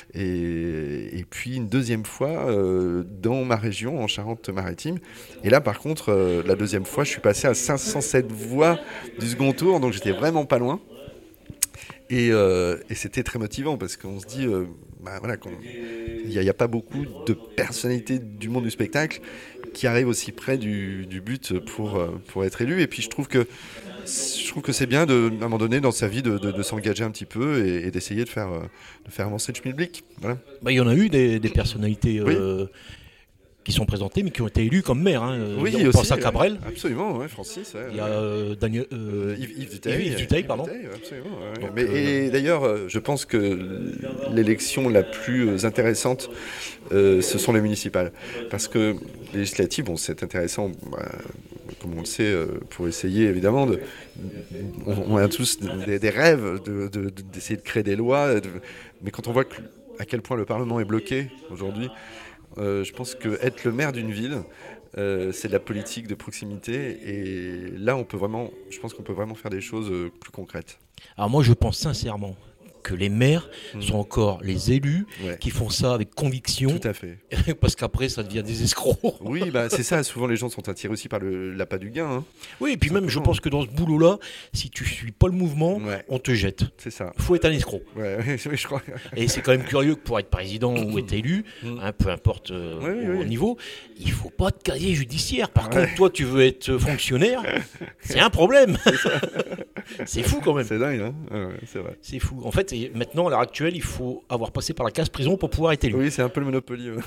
Et, et puis une deuxième fois euh, dans ma région, en Charente-Maritime, et là par contre, euh, la deuxième fois, je suis passé à cinq cent sept voix du second tour, donc j'étais vraiment pas loin. Et, euh, et c'était très motivant parce qu'on se dit, euh, bah voilà, il n'y a, a pas beaucoup de personnalités du monde du spectacle qui arrivent aussi près du, du but pour, pour être élu. Et puis je trouve que, je trouve que c'est bien, de, à un moment donné, dans sa vie, de, de, de s'engager un petit peu et, et d'essayer de faire, de faire avancer le schmilblick. Voilà. Bah, y en a eu des, des personnalités... Euh... Oui. qui sont présentés mais qui ont été élus comme maire. Hein. Oui, on aussi, pense à Cabrel. Ouais, absolument, ouais, Francis. Ouais, il y a euh, Daniel, euh, Yves, Yves Duteil. Yves Duteil, pardon. Yves Duteil, absolument. Ouais. Donc, mais, euh, et d'ailleurs, je pense que l'élection la plus intéressante, euh, ce sont les municipales. Parce que les législatives, bon, c'est intéressant, bah, comme on le sait, euh, pour essayer évidemment de... On, on a tous des, des rêves de, de, de, d'essayer de créer des lois, de, mais quand on voit que, à quel point le Parlement est bloqué aujourd'hui, Euh, je pense qu'être le maire d'une ville, euh, c'est de la politique de proximité. Et là, on peut vraiment, je pense qu'on peut vraiment faire des choses euh, plus concrètes. Alors moi, je pense sincèrement que les maires mmh. sont encore les élus ouais. qui font ça avec conviction. Tout à fait. Parce qu'après, ça devient des escrocs. Oui, bah, c'est ça. Souvent, les gens sont attirés aussi par le, l'appât du gain. Hein. Oui, et puis même, je pense que dans ce boulot-là, si tu ne suis pas le mouvement, ouais. on te jette. C'est ça. Il faut être un escroc. Ouais, ouais, je crois. Et c'est quand même curieux que pour être président ou être élu, hein, peu importe euh, oui, oui, au oui. niveau, il ne faut pas de casier judiciaire. Par ouais. contre, toi, tu veux être fonctionnaire, c'est un problème. C'est, c'est fou quand même. C'est dingue, hein ouais, c'est vrai. C'est fou. En fait, et maintenant, à l'heure actuelle, il faut avoir passé par la case prison pour pouvoir être élu. Oui, c'est un peu le Monopoly. Ouais.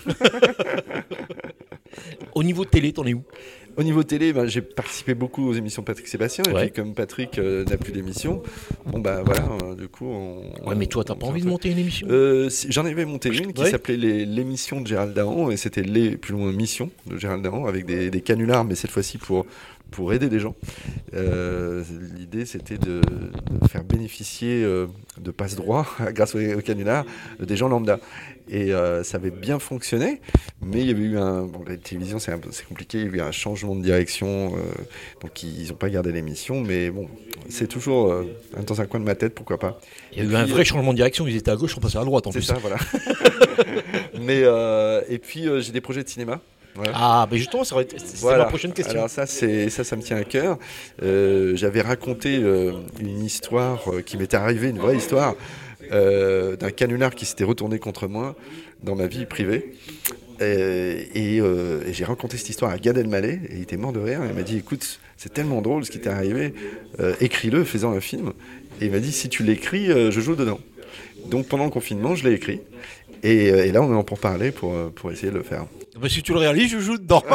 Au niveau télé, t'en es où? Au niveau télé, ben, j'ai participé beaucoup aux émissions de Patrick Sébastien. Ouais. Et puis, comme Patrick euh, n'a plus d'émission, bon, bah voilà, euh, du coup. On, ouais, mais toi, t'as pas envie de monter une émission? euh, si, J'en avais monté une qui ouais. s'appelait les, L'émission de Gérald Dahan, et c'était les plus loin missions de Gérald Dahan, avec des, des canulars, mais cette fois-ci pour. pour aider les gens. Euh, l'idée, c'était de, de faire bénéficier euh, de passe-droit, grâce au, au canular, des gens lambda. Et euh, ça avait bien fonctionné, mais il y avait eu un... Bon, la télévision, c'est, un peu, c'est compliqué, il y a eu un changement de direction, euh, donc ils n'ont pas gardé l'émission, mais bon, c'est toujours euh, dans un coin de ma tête, pourquoi pas. Il y a eu puis, un vrai changement de direction, ils étaient à gauche, on passait à droite en c'est plus. C'est ça, voilà. mais, euh, et puis, euh, j'ai des projets de cinéma. Ouais. Ah, mais justement, ça va être, c'est voilà. ma prochaine question. Alors ça, c'est, ça, ça me tient à cœur. Euh, j'avais raconté euh, une histoire euh, qui m'était arrivée, une vraie histoire, euh, d'un canular qui s'était retourné contre moi dans ma vie privée. Et, et, euh, et j'ai raconté cette histoire à Gad Elmaleh, et il était mort de rire. Il m'a dit, écoute, c'est tellement drôle ce qui t'est arrivé, euh, écris-le, fais-en un film. Et il m'a dit, si tu l'écris, euh, je joue dedans. Donc pendant le confinement, je l'ai écrit. Et, et là, on est en pour parler pour, pour essayer de le faire. Bah, si tu le réalises, je joue dedans.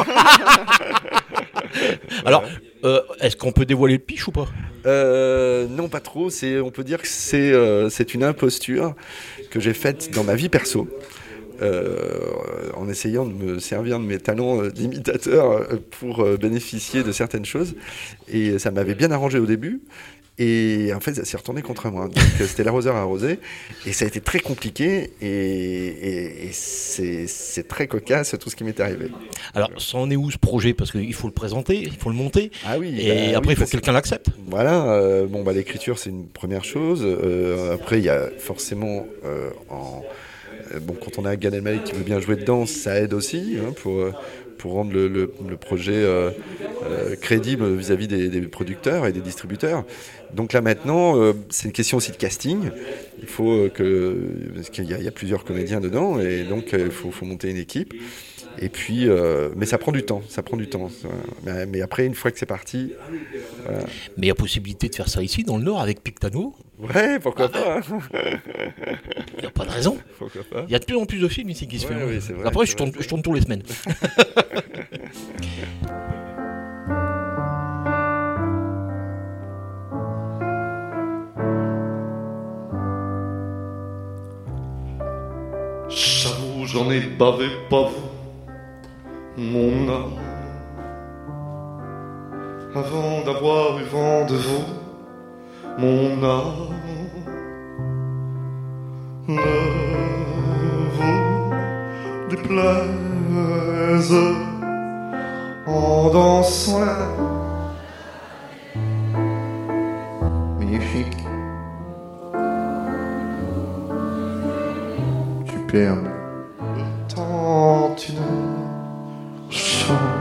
Alors, euh, est-ce qu'on peut dévoiler le pitch ou pas? euh, Non, pas trop. C'est, on peut dire que c'est, euh, c'est une imposture que j'ai faite dans ma vie perso. Euh, en essayant de me servir de mes talents d'imitateur pour bénéficier de certaines choses. Et ça m'avait bien arrangé au début. Et en fait, ça s'est retourné contre moi. Donc, c'était l'arroseur arrosé. Et ça a été très compliqué. Et, et, et c'est, c'est très cocasse tout ce qui m'est arrivé. Alors, ça en est où ce projet? Parce qu'il faut le présenter, il faut le monter. Ah oui. Et bah, après, oui, il faut que quelqu'un l'accepte. Voilà. Euh, bon, bah, l'écriture, c'est une première chose. Euh, après, il y a forcément... Euh, en, euh, bon, quand on a Gad Elmaleh qui veut bien jouer dedans, ça aide aussi hein, pour... Euh, pour rendre le, le, le projet euh, euh, crédible vis-à-vis des, des producteurs et des distributeurs. Donc là maintenant, euh, c'est une question aussi de casting. Il faut euh, que... Parce qu'il y a, il y a plusieurs comédiens dedans, et donc euh, il faut, faut monter une équipe. Et puis, euh, mais ça prend du temps, ça prend du temps. Mais, mais après, une fois que c'est parti... Voilà. Mais il y a possibilité de faire ça ici, dans le Nord, avec Pictano. Ouais, pourquoi ah, pas hein. Il n'y a pas de raison. Pourquoi pas. Il y a de plus en plus de films ici qui se ouais, font. Oui, c'est vrai, après, c'est je, tourne, vrai. je tourne tous les semaines. J'avoue, j'en ai bavé, pas vous, mon âme. Avant d'avoir eu vent de vous, mon âme. Ne vous déplaise en dansant la magnifique. Superbe. Tant une chance,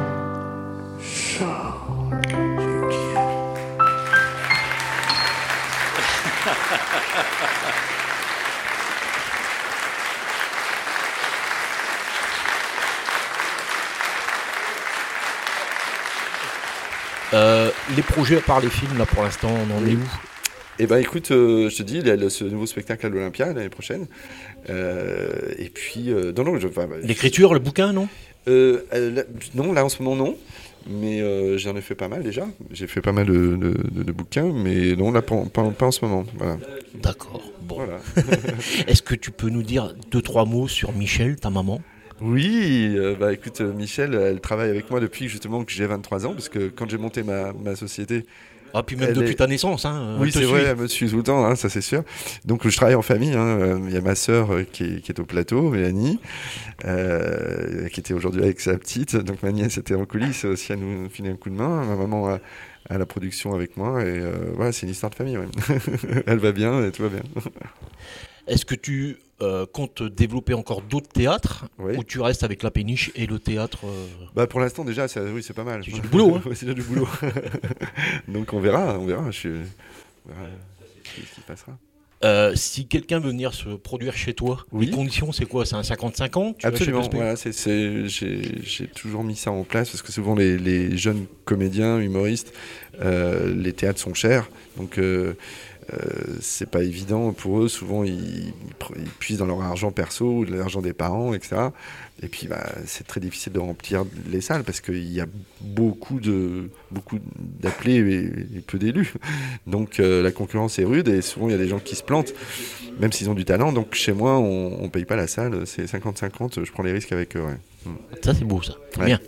Euh, les projets à part les films, là pour l'instant, on en est où? Eh ben écoute, euh, je te dis, il y a le- ce nouveau spectacle à l'Olympia l'année prochaine. Euh, et puis, euh, non, non, je, enfin, L'écriture, le bouquin, non euh, euh, là, non, là en ce moment non. Mais euh, j'en ai fait pas mal déjà. J'ai fait pas mal de, de, de, de bouquins, mais non, là pas, pas, pas en ce moment. Voilà. D'accord. Bon. Voilà. Est-ce que tu peux nous dire deux, trois mots sur Michel, ta maman? Oui, euh, bah écoute, euh, Michel, elle travaille avec moi depuis justement que j'ai vingt-trois ans, parce que quand j'ai monté ma, ma société... Ah, puis même elle depuis est... ta naissance, hein. Oui, elle te c'est suit. vrai, elle me suit tout le temps, hein, ça c'est sûr. Donc je travaille en famille, hein. Il y a ma sœur euh, qui, est, qui est au plateau, Mélanie, euh, qui était aujourd'hui avec sa petite, donc ma nièce était en coulisses aussi à nous filer un coup de main, ma maman a, à la production avec moi, et euh, voilà, c'est une histoire de famille, ouais. Elle va bien, et tout va bien. Est-ce que tu euh, comptes développer encore d'autres théâtres, oui. ou tu restes avec La Péniche et le théâtre euh... Bah pour l'instant déjà, ça, oui, c'est pas mal. C'est du boulot, hein. C'est déjà du boulot. Donc on verra, on verra. Je suis... on verra ce qui passera. Euh, si quelqu'un veut venir se produire chez toi, oui. les conditions, c'est quoi? C'est un cinquante cinquante? Absolument, voilà, c'est, c'est, j'ai, j'ai toujours mis ça en place parce que souvent les, les jeunes comédiens, humoristes, euh, les théâtres sont chers, donc euh, euh, c'est pas évident pour eux. Souvent ils, ils puisent dans leur argent perso ou de l'argent des parents, et cetera. Et puis bah, c'est très difficile de remplir les salles parce qu'il y a beaucoup, de, beaucoup d'appelés et, et peu d'élus. Donc euh, la concurrence est rude et souvent il y a des gens qui se plantent, même s'ils ont du talent. Donc chez moi, on ne paye pas la salle, c'est cinquante cinquante, je prends les risques avec eux. Ouais. Ça c'est beau ça, ouais. Bien.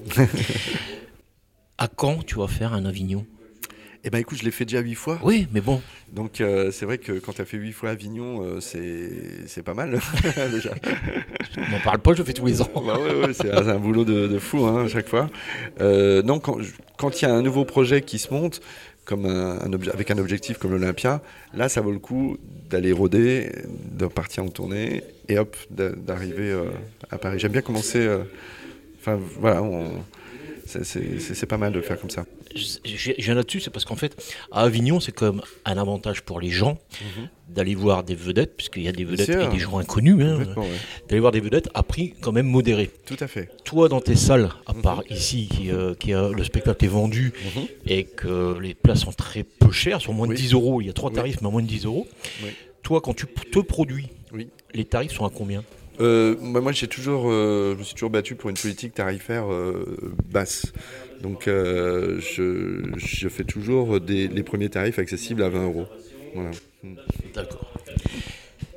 À quand tu vas faire un Avignon? Eh ben écoute, je l'ai fait déjà huit fois. Oui, mais bon. Donc euh, c'est vrai que quand tu as fait huit fois Avignon, euh, c'est, c'est pas mal déjà. On m'en parle pas, je le fais tous les ans. Bah ouais, ouais, c'est un, un boulot de, de fou hein, à chaque fois. Euh, non, quand quand il y a un nouveau projet qui se monte, comme un, un obje- avec un objectif comme l'Olympia, là ça vaut le coup d'aller rôder, de partir en tournée et hop, d'arriver euh, à Paris. J'aime bien commencer. Enfin euh, voilà, on, c'est, c'est, c'est, c'est pas mal de faire comme ça. Je, je viens là-dessus, c'est parce qu'en fait, à Avignon, c'est quand même un avantage pour les gens mmh. d'aller voir des vedettes, puisqu'il y a des vedettes et des gens inconnus, hein, ouais. d'aller voir des vedettes à prix quand même modéré. Tout à fait. Toi, dans tes salles, à part mmh. ici, qui, euh, qui a, le spectacle est vendu mmh. et que les places sont très peu chères, sont moins de oui. dix euros, il y a trois tarifs, oui. mais à moins de dix euros. Oui. Toi, quand tu te produis, oui. les tarifs sont à combien ? Euh, bah moi, j'ai toujours, euh, je me suis toujours battu pour une politique tarifaire euh, basse. Donc, euh, je, je fais toujours des, les premiers tarifs accessibles à vingt euros. Voilà. D'accord.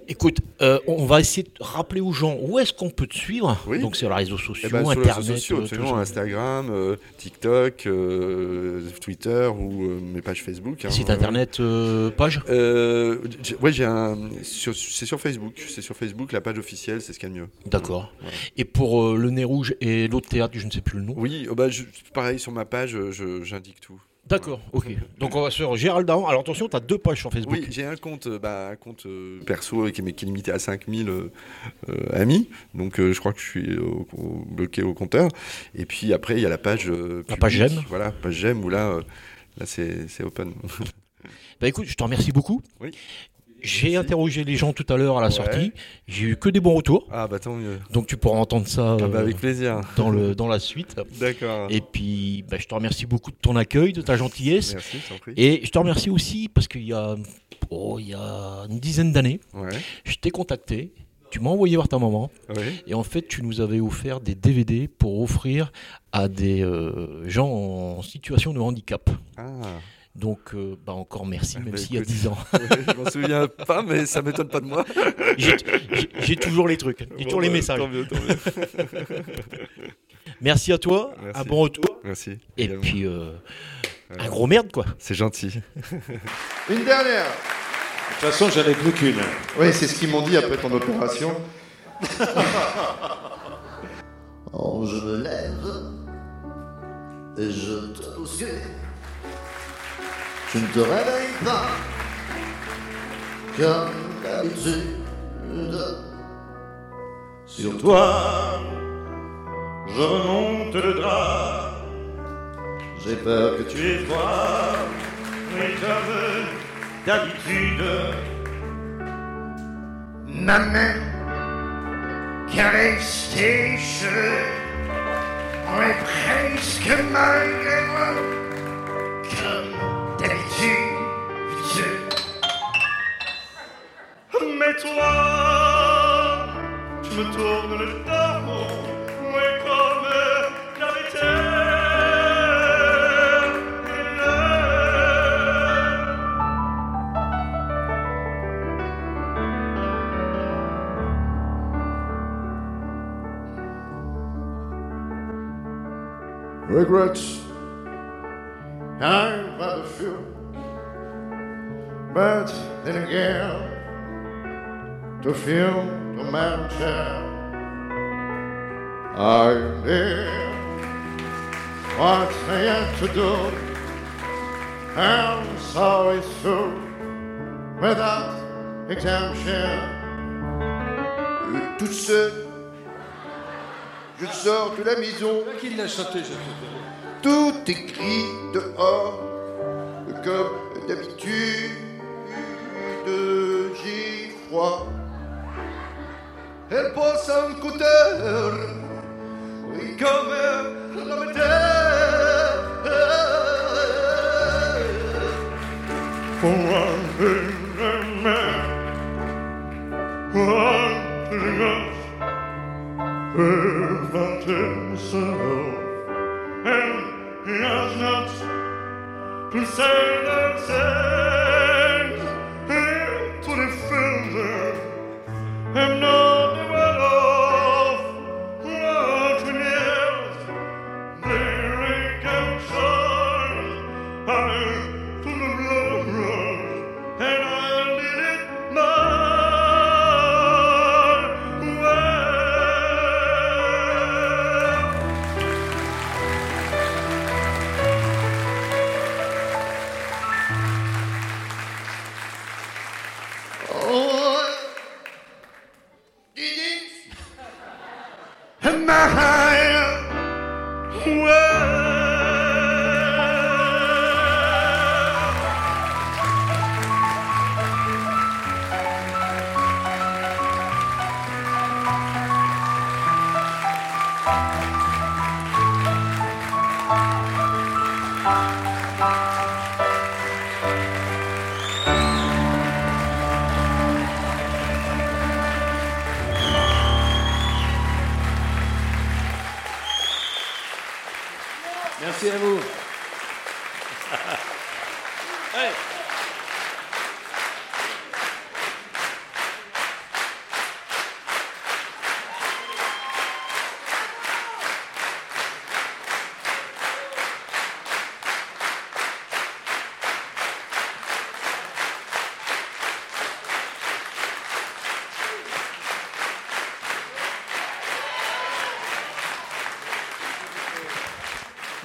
Écoute, euh, on va essayer de rappeler aux gens où est-ce qu'on peut te suivre. Oui. Donc sur les réseaux sociaux, Eh ben, sur Internet. les réseaux sociaux, euh, absolument, tout ça. Instagram, euh, TikTok, euh, Twitter ou euh, mes pages Facebook. Hein, Site euh, internet, euh, page euh, j'ai- Ouais, j'ai un. sur- C'est sur Facebook. C'est sur Facebook, la page officielle, c'est ce qu'il y a de mieux. D'accord. Voilà. Et pour euh, le Nez Rouge et l'autre théâtre, je ne sais plus le nom. Oui, oh bah, je- pareil, sur ma page, je- j'indique tout. D'accord, ok. Donc on va sur Gérald Dahan. Alors attention, tu as deux pages sur Facebook. Oui, j'ai un compte, euh, bah, un compte euh, perso qui est, qui est limité à cinq mille euh, euh, amis. Donc euh, je crois que je suis au- au- bloqué au compteur. Et puis après, il y a la page. euh, La page publique. j'aime. Voilà, page j'aime où là, euh, là c'est c'est open. Bah écoute, je te remercie beaucoup. Oui. J'ai interrogé les gens tout à l'heure à la Ouais. sortie. J'ai eu que des bons retours. Ah bah tant mieux. Donc tu pourras entendre ça Ah bah, euh, avec plaisir. dans, le, dans la suite. D'accord. Et puis bah, je te remercie beaucoup de ton accueil, de ta gentillesse. Merci, je t'en prie. Et je te remercie aussi parce qu'il y a, oh, il y a une dizaine d'années, Ouais. je t'ai contacté. Tu m'as envoyé voir ta maman. Oui. Et en fait, tu nous avais offert des D V D pour offrir à des euh, gens en situation de handicap. Ah. Donc, euh, bah encore merci, même Bah, s'il y a écoute, dix ans. je m'en souviens pas, mais ça m'étonne pas de moi. J'ai- j'ai- J'ai toujours les trucs, j'ai Bon, toujours les bah, messages. tant mieux, tant mieux. Merci à toi, Merci. un bon retour. Merci. Et également. puis, euh, Voilà. un gros merde, quoi. C'est gentil. Une dernière. De toute façon, j'en ai plus qu'une. Oui, c'est ce qu'ils m'ont dit après ton opération. Oh, je me lève et je te bouscule. Tu ne te réveilles pas comme d'habitude. Sur toi, je remonte le drap. J'ai peur que tu Tu es toi, mais comme d'habitude. Ma main caresse tes cheveux, ouais, presque malgré moi, comme d'habitude. Mais toi, tu me tournes le dos, ouais, comme d'habitude. Regrets, I've had a few, but then again, to feel the matter, I did what I had to do. I'm sorry, so without exemption. Euh, toute seule, je sors de la maison. Qui l'a chanté, je te Tout écrit dehors, comme d'habitude, j'ai froid. Elle passe un scooter, oui, comme la météo. For one thing, man, one thing else, about himself, and he has not to say themselves into the filter, and not the well off, what we need, there can shine, I to the blood rush, and I did it my way. Oh, Didi, my Merci à vous.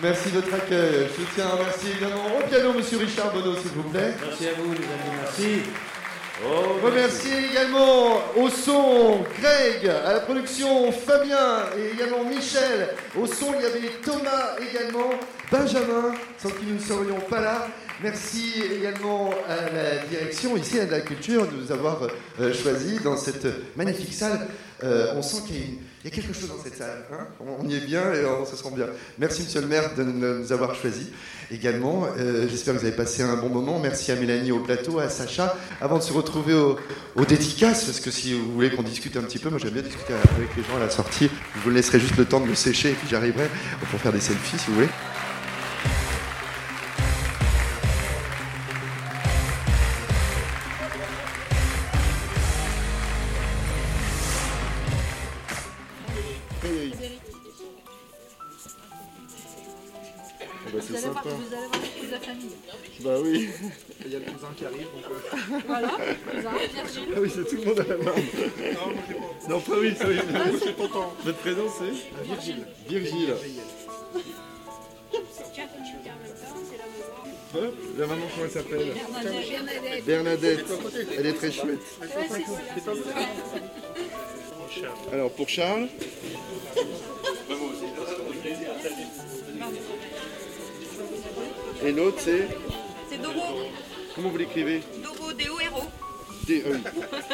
Merci de votre accueil. Je tiens à remercier également au piano Monsieur Richard Bonneau, s'il vous plaît. Merci à vous, les amis, merci. Oh, remercier également au son Greg, à la production Fabien et également Michel. Au son, il y avait Thomas également, Benjamin, sans qui nous ne serions pas là. Merci également à la direction ici à la culture de nous avoir euh, choisi dans cette magnifique salle. Euh, on sent qu'il y a, une, il y a quelque chose dans cette salle. Hein, on y est bien et on se sent bien. Merci Monsieur le maire de nous avoir choisis également. Euh, j'espère que vous avez passé un bon moment. Merci à Mélanie au plateau, à Sacha. Avant de se retrouver au, au dédicace, parce que si vous voulez qu'on discute un petit peu, moi j'aime bien discuter avec les gens à la sortie. Je vous laisserai juste le temps de me sécher et puis j'arriverai pour faire des selfies si vous voulez. Bah, c'est sympa. Voir, vous allez voir toute la famille. Bah oui. Il y a le cousin qui arrive. Donc euh... Voilà, cousin, Virgile. Ah oui, c'est tout le monde à la main. Non, moi j'ai pas. Non, pas oui, ça oui. Ah, je suis content. Votre prénom c'est Virgile. Virgile. Hein la maman, comment elle s'appelle? Bernadette. Bernadette. Elle est très chouette. Alors pour Charles. Et l'autre c'est C'est Doro. Comment vous l'écrivez? Doro, D O R O. D E.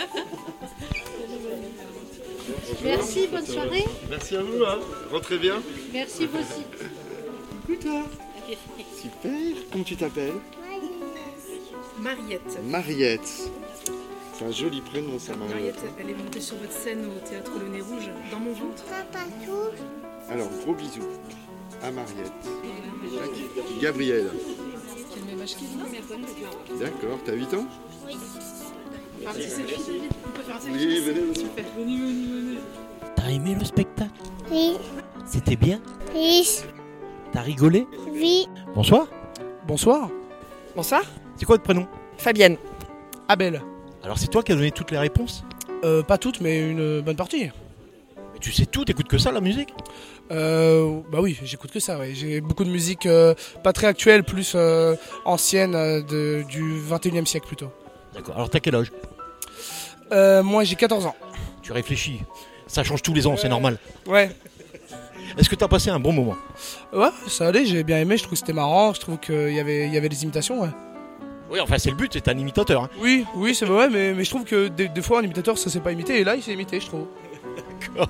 Merci, bonne soirée. Merci à vous, hein. Rentrez bien. Merci, vous aussi. Coucou toi. Super. Comment tu t'appelles? Mariette. Mariette. C'est un joli prénom, ça, Mariette. Mariette, elle est montée sur votre scène au théâtre Le Nez Rouge, dans mon ventre. Alors, gros bisous à Mariette. Gabriel. Qui est le même âge qu'il D'accord, t'as huit ans? Oui. On peut faire un petit selfie. On peut faire un selfie. Oui, venez, venez. Super. Venez, venez, venez. T'as aimé le spectacle? Oui. C'était bien? Oui. T'as rigolé? Oui. Bonsoir. Bonsoir. Bonsoir. C'est quoi votre prénom? Fabienne. Abel. Alors c'est toi qui as donné toutes les réponses? Euh, pas toutes, mais une bonne partie. Mais tu sais tout, t'écoutes que ça, la musique? Euh, bah oui, j'écoute que ça, ouais. J'ai beaucoup de musique euh, pas très actuelle, plus euh, ancienne, euh, de, du vingt et unième siècle plutôt. D'accord, alors t'as quel âge? euh, Moi j'ai quatorze ans. Tu réfléchis, ça change tous les ans, c'est normal. Ouais. Est-ce que t'as passé un bon moment? Ouais, ça allait, j'ai bien aimé, je trouve que c'était marrant, je trouve qu'il y avait, il y avait des imitations, ouais. Oui, enfin c'est le but, c'est un imitateur. Hein. Oui, oui, c'est vrai, mais, mais je trouve que des, des fois un imitateur ça s'est pas imité, et là il s'est imité, je trouve. D'accord.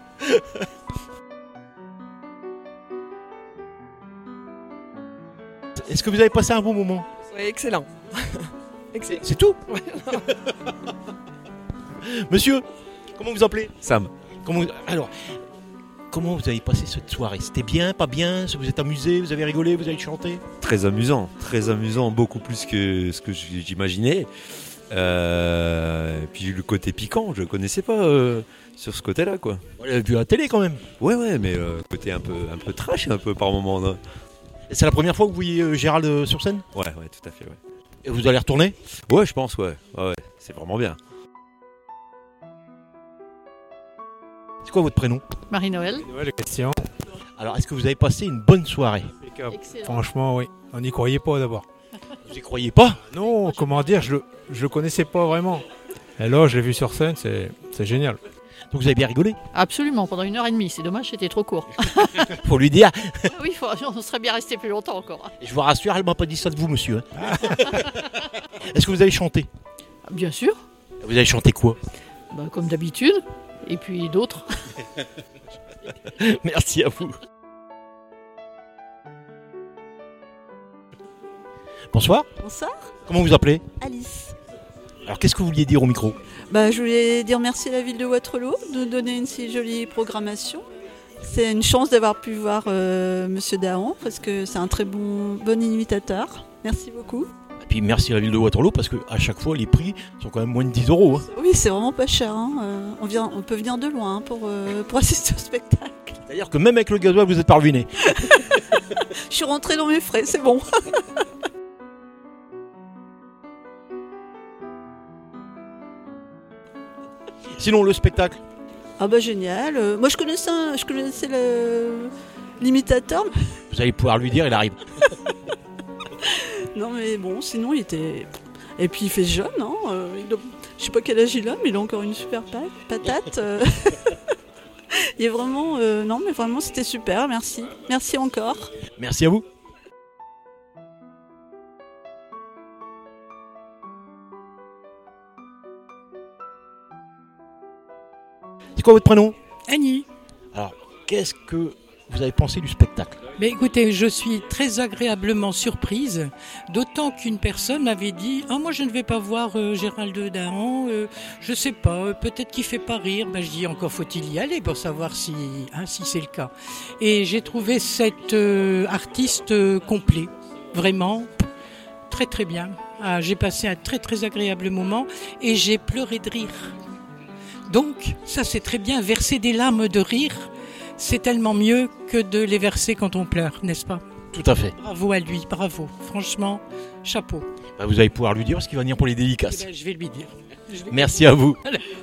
Est-ce que vous avez passé un bon moment? Oui, excellent. Excellent. C'est tout? Ouais. Monsieur, comment vous appelez? Sam. Comment vous... Alors, comment vous avez passé cette soirée? C'était bien, pas bien? Vous êtes amusé? Vous avez rigolé? Vous avez chanté? Très amusant, très amusant, beaucoup plus que ce que j'imaginais. Euh, et puis le côté piquant, je ne connaissais pas euh, sur ce côté-là, quoi. On l'a vu à la télé quand même. Ouais, ouais, mais euh, côté un peu, un peu trash, un peu par moment. Non. Et c'est la première fois que vous voyez euh, Gérald euh, sur scène? Ouais, ouais, tout à fait, ouais. Et vous allez retourner? Ouais, je pense, ouais. Ouais, ouais, c'est vraiment bien. C'est quoi votre prénom? Marie-Noël. Marie-Noël, Christian. Alors, est-ce que vous avez passé une bonne soirée? Excellent. Franchement, oui. On n'y croyait pas d'abord. Vous n'y croyez pas? Non, comment dire, je le, je le connaissais pas vraiment. Et là, je l'ai vu sur scène, c'est, c'est génial. Donc vous avez bien rigolé? Absolument, pendant une heure et demie. C'est dommage, c'était trop court. Faut lui dire. Oui, faut, on serait bien resté plus longtemps encore. Et je vous rassure, elle m'a pas dit ça de vous, monsieur. Est-ce que vous avez chanté? Bien sûr. Vous avez chanté quoi? Bah, comme d'habitude. Et puis d'autres. Merci à vous. Bonsoir. Bonsoir. Comment vous appelez? Alice. Alors qu'est-ce que vous vouliez dire au micro? Bah, je voulais dire merci à la ville de Waterloo de nous donner une si jolie programmation. C'est une chance d'avoir pu voir euh, Monsieur Dahan parce que c'est un très bon, bon imitateur. Merci beaucoup. Et puis merci à la ville de Waterloo parce qu'à chaque fois les prix sont quand même moins de dix euros. Hein. Oui, c'est vraiment pas cher. Hein. Euh, on, vient, on peut venir de loin hein, pour, euh, pour assister au spectacle. C'est-à-dire que même avec le gasoil vous êtes pas ruiné. Je suis rentrée dans mes frais, c'est bon. Sinon, le spectacle? Ah bah génial. Euh, moi je connaissais, un, je connaissais le, l'imitateur. Vous allez pouvoir lui dire, il arrive. Non mais bon, sinon il était... Et puis il fait jeune, hein euh, il doit... Je sais pas quel âge il a, mais il a encore une super pa- patate. euh. Il est vraiment... euh, Non mais vraiment c'était super, merci. Merci encore. Merci à vous. C'est quoi votre prénom ? Annie. Alors, qu'est-ce que vous avez pensé du spectacle ? Mais écoutez, je suis très agréablement surprise, d'autant qu'une personne m'avait dit « Ah, moi je ne vais pas voir euh, Gérald Dahan, euh, je sais pas, euh, peut-être qu'il fait pas rire. » Ben, je dis « Encore faut-il y aller pour savoir si, hein, si c'est le cas. » Et j'ai trouvé cet euh, artiste euh, complet, vraiment très très bien. Ah, j'ai passé un très très agréable moment et j'ai pleuré de rire. Donc, ça c'est très bien, verser des larmes de rire, c'est tellement mieux que de les verser quand on pleure, n'est-ce pas ? Tout à fait. Bravo à lui, bravo. Franchement, chapeau. Bah, vous allez pouvoir lui dire parce qu'il va venir pour les dédicaces. Eh ben, je vais lui dire. Je vais Merci à vous.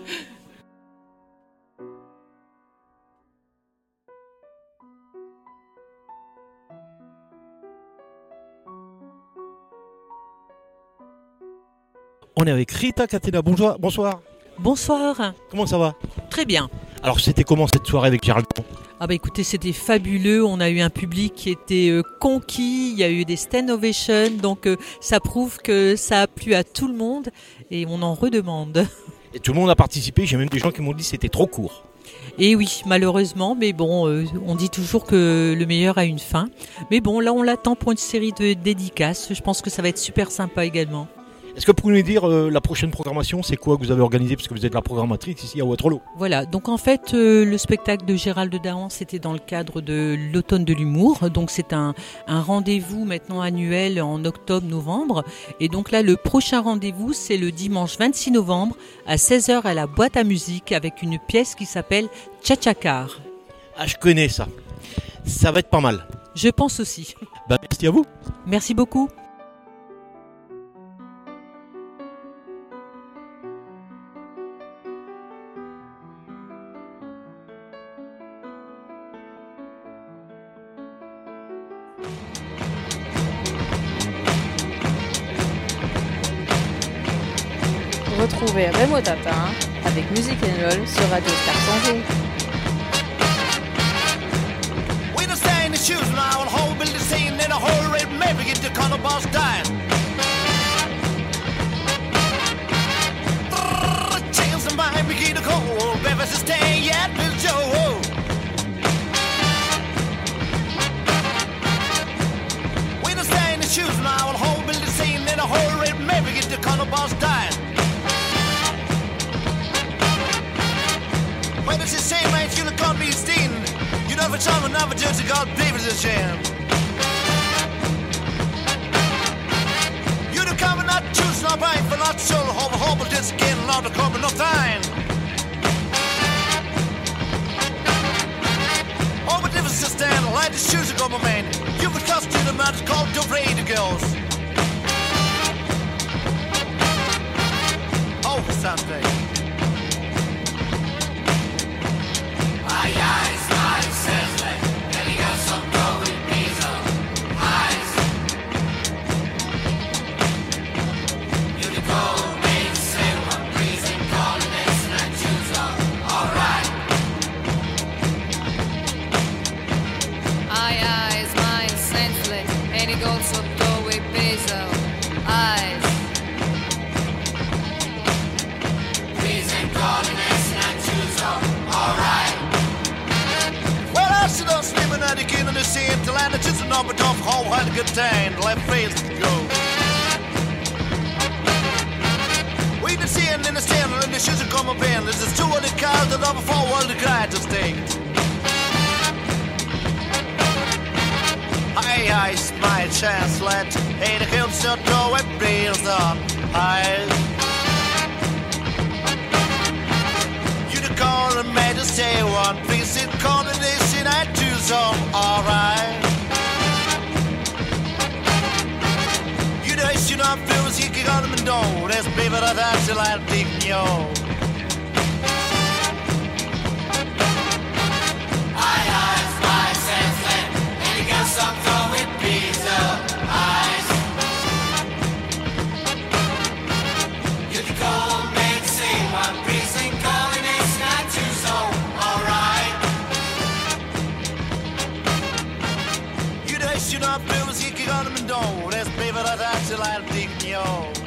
On est avec Rita Catena. Bonjour, bonsoir. Bonsoir. Comment ça va ? Très bien. Alors, c'était comment cette soirée avec Gérald Dahan ? Ah bah écoutez, c'était fabuleux. On a eu un public qui était euh, conquis. Il y a eu des stand ovations. Donc euh, ça prouve que ça a plu à tout le monde et on en redemande. Et tout le monde a participé. J'ai même des gens qui m'ont dit que c'était trop court. Et oui, malheureusement, mais bon, euh, on dit toujours que le meilleur a une fin. Mais bon, là on l'attend pour une série de dédicaces. Je pense que ça va être super sympa également. Est-ce que vous pouvez nous dire euh, la prochaine programmation, c'est quoi que vous avez organisé parce que vous êtes la programmatrice ici à Waterloo ? Voilà, donc en fait euh, le spectacle de Gérald Dahan c'était dans le cadre de l'automne de l'humour, donc c'est un, un rendez-vous maintenant annuel en octobre-novembre et donc là le prochain rendez-vous c'est le dimanche vingt-six novembre à seize heures à la boîte à musique avec une pièce qui s'appelle Tchatchakar. Ah je connais ça, ça va être pas mal. Je pense aussi. Bah, merci à vous. Merci beaucoup. Retrouvez Raymond Tapin avec Musique and Roll sur Radio Star Santé. We don't stay in the shoes now, the whole building scene in a whole red maybe get the color boss dying. Chickens and mine begin to cold, baby, stay yet, Bill Joe. We don't stay in the shoes now, the whole building scene in a whole red maybe get the color boss dying. When it's the same age, you can't be seen. You never tell me never just to God, David's a shame. You the common not choose, not buying for not so hope, hope, just again, not the common, no time. Oh, but if it's just stand, like the shoes of my man. You would cost you the man, it's called the Brady Girls. Oh, Sunday. Ay, ay, smile, says like, and he got some going diesel eyes. Unicorn, big silver, freezing, calling this, and I choose them, alright. Ay, ay, smile, senseless, and he goes some doorway basil eyes. Freezing, calling this, and I choose them, alright. Well, I sit on sleeping at the king of the sea to land the just enough but off how had a good time to let face go. We the seeing in the stand and the shoes come up in. This is two of the cars that over four world the guy to stay. Aye, aye, my chance, let hey the kids shut door and breathe on. Aye. You the call and made us say one piece in coordination I do some alright. You know you not feel as you can on them and know that's baby that that's a lot of deep yo. Aye, aye, my sense, and he got some shoot up bills, you can on them door. That's paper that I till I'm taking you.